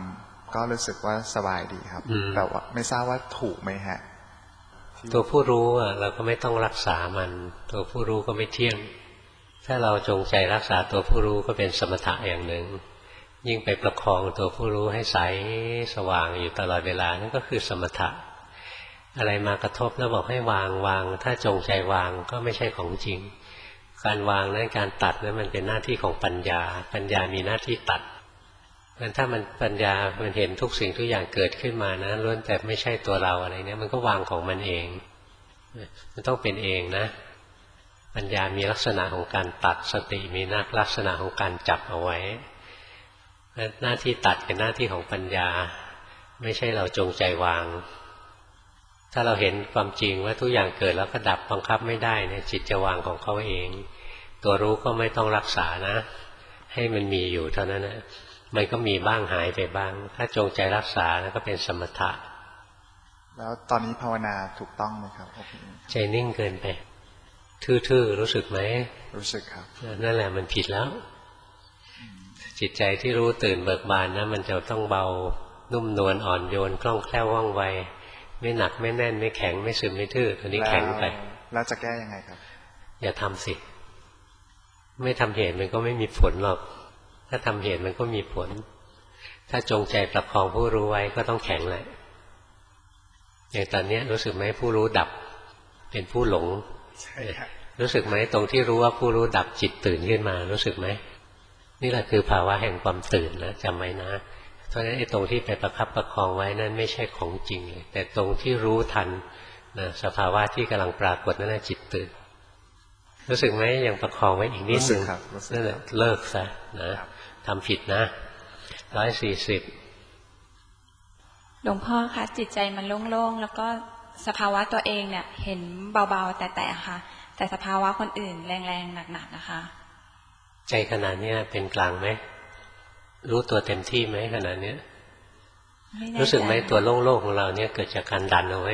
ก็รู้สึกว่าสบายดีครับแต่ว่าไม่ทราบว่าถูกไหมฮะตัวผู้รู้อ่ะเราก็ไม่ต้องรักษามันตัวผู้รู้ก็ไม่เที่ยงถ้าเราจงใจรักษาตัวผู้รู้ก็เป็นสมถะอย่างหนึ่งยิ่งไปประคองตัวผู้รู้ให้ใสสว่างอยู่ตลอดเวลานั่นก็คือสมถะอะไรมากระทบแล้วบอกให้วางวางถ้าจงใจวางก็ไม่ใช่ของจริงการวางนั้นการตัดนั้นมันเป็นหน้าที่ของปัญญาปัญญามีหน้าที่ตัดงั้นถ้ามันปัญญามันเห็นทุกสิ่งทุกอย่างเกิดขึ้นมานะล้วนแต่ไม่ใช่ตัวเราอะไรเนี่ยมันก็วางของมันเองมันต้องเป็นเองนะปัญญามีลักษณะของการตัดสติมีนักลักษณะของการจับเอาไว้หน้าที่ตัดเป็นหน้าที่ของปัญญาไม่ใช่เราจงใจวางถ้าเราเห็นความจริงว่าทุกอย่างเกิดแล้วก็ดับบังคับไม่ได้เนี่ยจิตจะวางของเขาเองตัวรู้ก็ไม่ต้องรักษานะให้มันมีอยู่เท่านั้นนะมันก็มีบ้างหายไปบ้างถ้าจงใจรักษาแล้วก็เป็นสมถะแล้วตอนนี้ภาวนาถูกต้องไหมครับใจนิ่งเกินไปทื่อๆรู้สึกไหมรู้สึกครับนั่นแหละมันผิดแล้วจิตใจที่รู้ตื่นเบิกบานนะมันจะต้องเบานุ่มนวลอ่อนโยนคล่องแคล่วว่องไวไม่หนักไม่แน่นไม่แข็งไม่ซึมไม่ทื่อตัวนี้แข็งไปแล้วจะแก้ยังไงครับอย่าทำสิไม่ทำเหตุมันก็ไม่มีผลหรอกถ้าทำเหตุมันก็มีผลถ้าจงใจประคองผู้รู้ไว้ก็ต้องแข็งแหละอย่างตอนนี้รู้สึกไหมผู้รู้ดับเป็นผู้หลงรู้สึกไหมตรงที่รู้ว่าผู้รู้ดับจิตตื่นขึ้นมารู้สึกไหมนี่แหละคือภาวะแห่งความตื่นนะจำไว้นะเพราะฉะนั้นไอ้ตรงที่ไปประคับประคองไว้นั่นไม่ใช่ของจริงเลยแต่ตรงที่รู้ทันนะสภาวะที่กำลังปรากฏนั่นแหละจิตตื่นรู้สึกไหมยังประคองไว้อีกนิดนึงนั่นแหละเลิกซะนะทำผิดนะร้อยสี่สิบหลวงพ่อคะจิตใจมันโล่งๆแล้วก็สภาวะตัวเองเนี่ยเห็นเบาๆแต่ๆค่ะแต่สภาวะคนอื่นแรงๆหนักๆนะคะใจขนาดนี้เป็นกลางไหมรู้ตัวเต็มที่ไหมขนาดนี้รู้สึกไหมตัวโล่งๆของเราเนี่ยเกิดจากการดันเอาไว้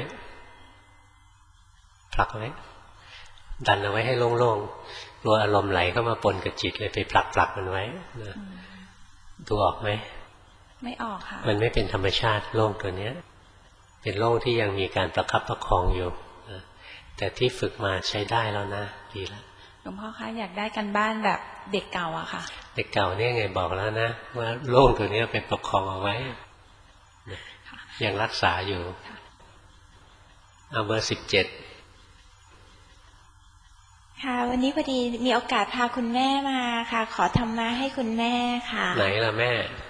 ผลักไว้ดันเอาไว้ให้โล่งๆกลัวอารมณ์ไหลเข้ามาปนกับจิตเลยไปผลักผลักมันไว้นะดูออกไหมไม่ออกค่ะมันไม่เป็นธรรมชาติโล่งตัวเนี้ยเป็นโล่งที่ยังมีการประคับประคองอยู่นะแต่ที่ฝึกมาใช้ได้แล้วนะดีแล้วหลวงพ่อคะอยากได้กันบ้านแบบเด็กเก่าอะค่ะเด็กเก่าเนี่ยไงบอกแล้วนะว่าโล่งตัวนี้เป็นประคองเอาไว้ยังรักษาอยู่เอาเบอร์สิบเจ็ดค่ะวันนี้พอดีมีโอกาสพาคุณแม่มาค่ะขอธรรมะให้คุณแม่ค่ะไหนล่ะแม่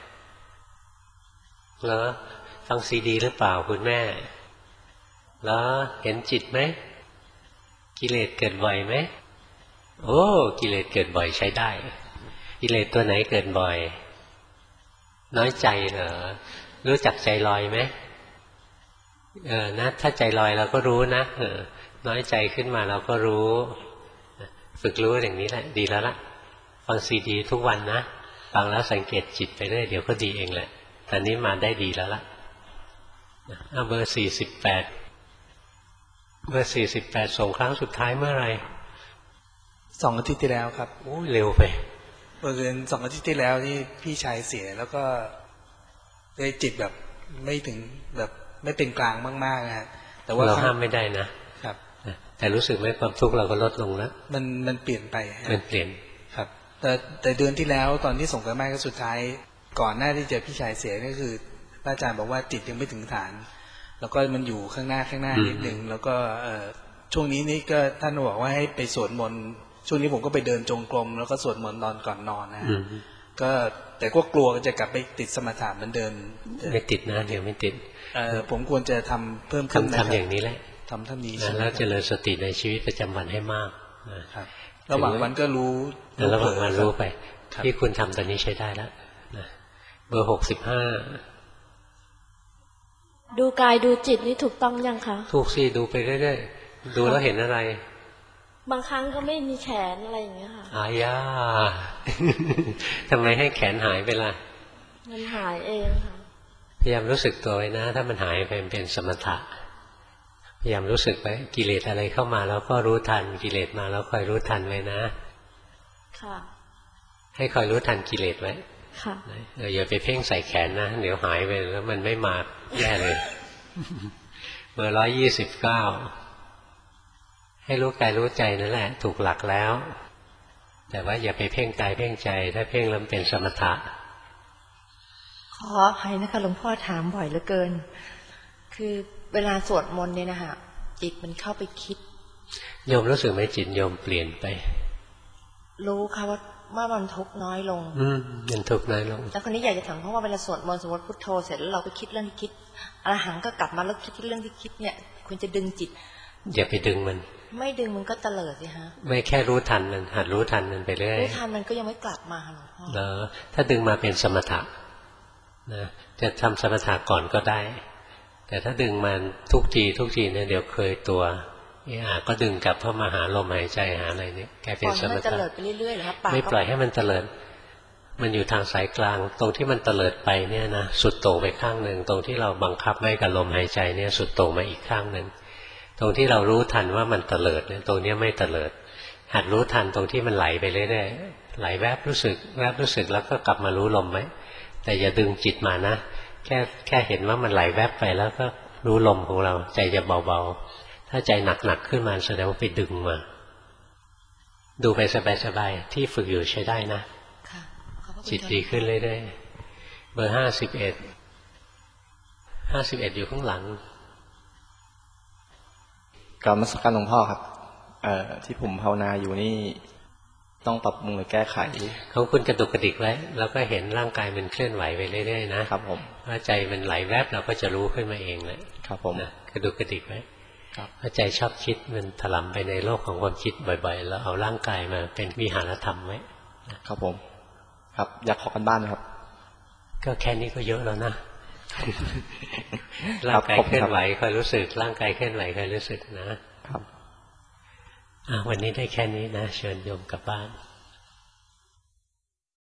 เหรอฟังซีดีหรือเปล่าคุณแม่แล้วเห็นจิตไหมกิเลสเกิดบ่อยไหมโอ้กิเลสเกิดบ่อยใช้ได้กิเลสตัวไหนเกิดบ่อยน้อยใจเหรอรู้จักใจลอยไหมเออนะถ้าใจลอยเราก็รู้นะเออน้อยใจขึ้นมาเราก็รู้ฝึกรู้อย่างนี้แหละดีแล้วล่ะฟังซีดีทุกวันนะฟังแล้วสังเกตจิตไปเรื่อยเดี๋ยวก็ดีเองแหละตอนนี้มาได้ดีแล้วล่ะเอาเบอร์สี่สิบแปดเบอร์สี่สิบแปดส่งครั้งสุดท้ายเมื่อไหร่สองอาทิตย์ที่แล้วครับโอ้เร็วไปเมื่อเดือนสองอาทิตย์ที่แล้วที่พี่ชายเสียแล้วก็ได้จิตแบบไม่ถึงแบบไม่เป็นกลางมากๆนะแต่ว่าเราห้ามไม่ได้นะครับแต่รู้สึกไหมความทุกข์เราก็ลดลงแล้วมันมันเปลี่ยนไปมันเปลี่ยนครับแต่แต่เดือนที่แล้วตอนที่ส่งกันบ้านก็สุดท้ายก่อนหน้าที่จะพี่ชายเสียก็คือพระอาจารย์บอกว่าจิตยังไม่ถึงฐานแล้วก็มันอยู่ข้างหน้าข้างหน้านิดนึงแล้วก็เอ่อช่วงนี้นี่ก็ท่านบอกว่าให้ไปสวดมนต์ช่วงนี้ผมก็ไปเดินจงกรมแล้วก็สวดมนต์นอนก่อนนอนนะก็แต่ก็กลัวจะกลับไปติดสมถะเหมือนเดิมไม่ติดนะเดี๋ยวไม่ติดเอ่อผมควรจะทำเพิ่มขึ้นทำอย่างนี้แหละทำท่านี้แล้วเจริญสติในชีวิตประจำวันให้มากนะครับระหว่างวันก็รู้ระหว่างวันรู้ไปที่คุณทำตอนนี้ใช้ได้แล้วเบอร์หกสิบห้าดูกายดูจิตนี่ถูกต้องยังคะถูกสิดูไปเรื่อยๆดูแล้วเห็นอะไรบางครั้งก็ไม่มีแขนอะไรอย่างเงี้ยค่ะอาญาทำไมให้แขนหายไปล่ะมันหายเองค่ะพยายามรู้สึกตัวไว้นะถ้ามันหายไปมันเป็นสมถะพยายามรู้สึกไว้กิเลสอะไรเข้ามาแล้วก็รู้ทันกิเลสมาแล้วคอยรู้ทันไว้นะค่ะให้คอยรู้ทันกิเลสไว้ค่ะเอออย่าไปเพ่งใส่แขนนะเดี๋ยวหายไปแล้วมันไม่มาแย่เลยเบอร์ร้อยยี่สิบเก้าให้รู้กายรู้ใจนั่นแหละถูกหลักแล้วแต่ว่าอย่าไปเพ่งกายเพ่งใจถ้าเพ่งแล้วเป็นสมถะขออภัยนะคะหลวงพ่อถามบ่อยเหลือเกินคือเวลาสวดมนต์เนี่ยนะคะจิตมันเข้าไปคิดโยมรู้สึกไหมจิตโยมเปลี่ยนไปรู้ค่ะว่าเมื่อมันทุกข์น้อยลงอืมมันทุกข์น้อยลงแล้วคนนี้อยากจะถามเพราะว่าเวลาสวดมนต์สมมติพุทโธเสร็จแล้วเราไปคิดเรื่องที่คิดอรหังก็กลับมาแล้วคิดที่เรื่องที่คิดเนี่ยคุณจะดึงจิตอย่าไปดึงมันไม่ดึงมันก็เตลิดสิฮะไม่แค่รู้ทันมันหัดรู้ทันมันไปเรื่อยรู้ทันมันก็ยังไม่กลับมาหลวงพ่อเหรอถ้าดึงมาเป็นสมถะนะจะทำสมถะก่อนก็ได้แต่ถ้าดึงมันทุกทีทุกทีเนี่ยเดี๋ยวเคยตัวนี่อ่ะก็ดึงกลับเข้ามาหาลมหายใจหาอะไรเนี่ยแกเป็นสมถะเตลิดไปเรื่อยๆเหรอครับไม่ปล่อยให้มันเตลิดมันอยู่ทางสายกลางตรงที่มันเตลิดไปเนี่ยนะสุดโต่งไปข้างหนึ่งตรงที่เราบังคับไว้กับลมหายใจเนี่ยสุดโต่งมาอีกข้างหนึ่งตรงที่เรารู้ทันว่ามันเตลิดเนี่ยตรงนี้ไม่เตลิดหัดรู้ทันตรงที่มันไหลไปเรื่อยๆไหลแวบรู้สึกแวบรู้สึกแล้วก็กลับมารู้ลมไหมแต่อย่าดึงจิตมานะแค่แค่เห็นว่ามันไหลแวบไปแล้วก็รู้ลมของเราใจจะเบาๆถ้าใจหนักๆขึ้นมาแสดงว่าไปดึงมาดูไปสบายๆที่ฝึกอยู่ใช้ได้นะจิตดีขึ้นเรื่อยๆเบอร์ห้าสิบเอ็ดห้าสิบเอ็ดอยู่ข้างหลังกราบนมัสการหลวงพ่อครับเอ่อที่ผมภาวนาอยู่นี่ต้องปรับปรุงหรือแก้ไขเขาคุณกระดุกกระดิกไว้แล้วก็เห็นร่างกายมันเคลื่อนไหวไปเรื่อยๆนะครับผมถ้าใจมันไหลแวบเราก็จะรู้ขึ้นมาเองแหละครับผมนะกระดุกกระดิกไว้ถ้าใจชอบคิดมันถลำไปในโลกของความคิดบ่อยๆแล้วเอาร่างกายมาเป็นวิหารธรรมไว้ครับผมครับอยากขอกันบ้านนะครับก็แค่นี้ก็เยอะแล้วนะร่างกายเคลื่อนไหวคอยรู้สึกร่างกายเคลื่อนไหวคอยรู้สึกนะครับวันนี้ได้แค่นี้นะเชิญโยมกลับบ้าน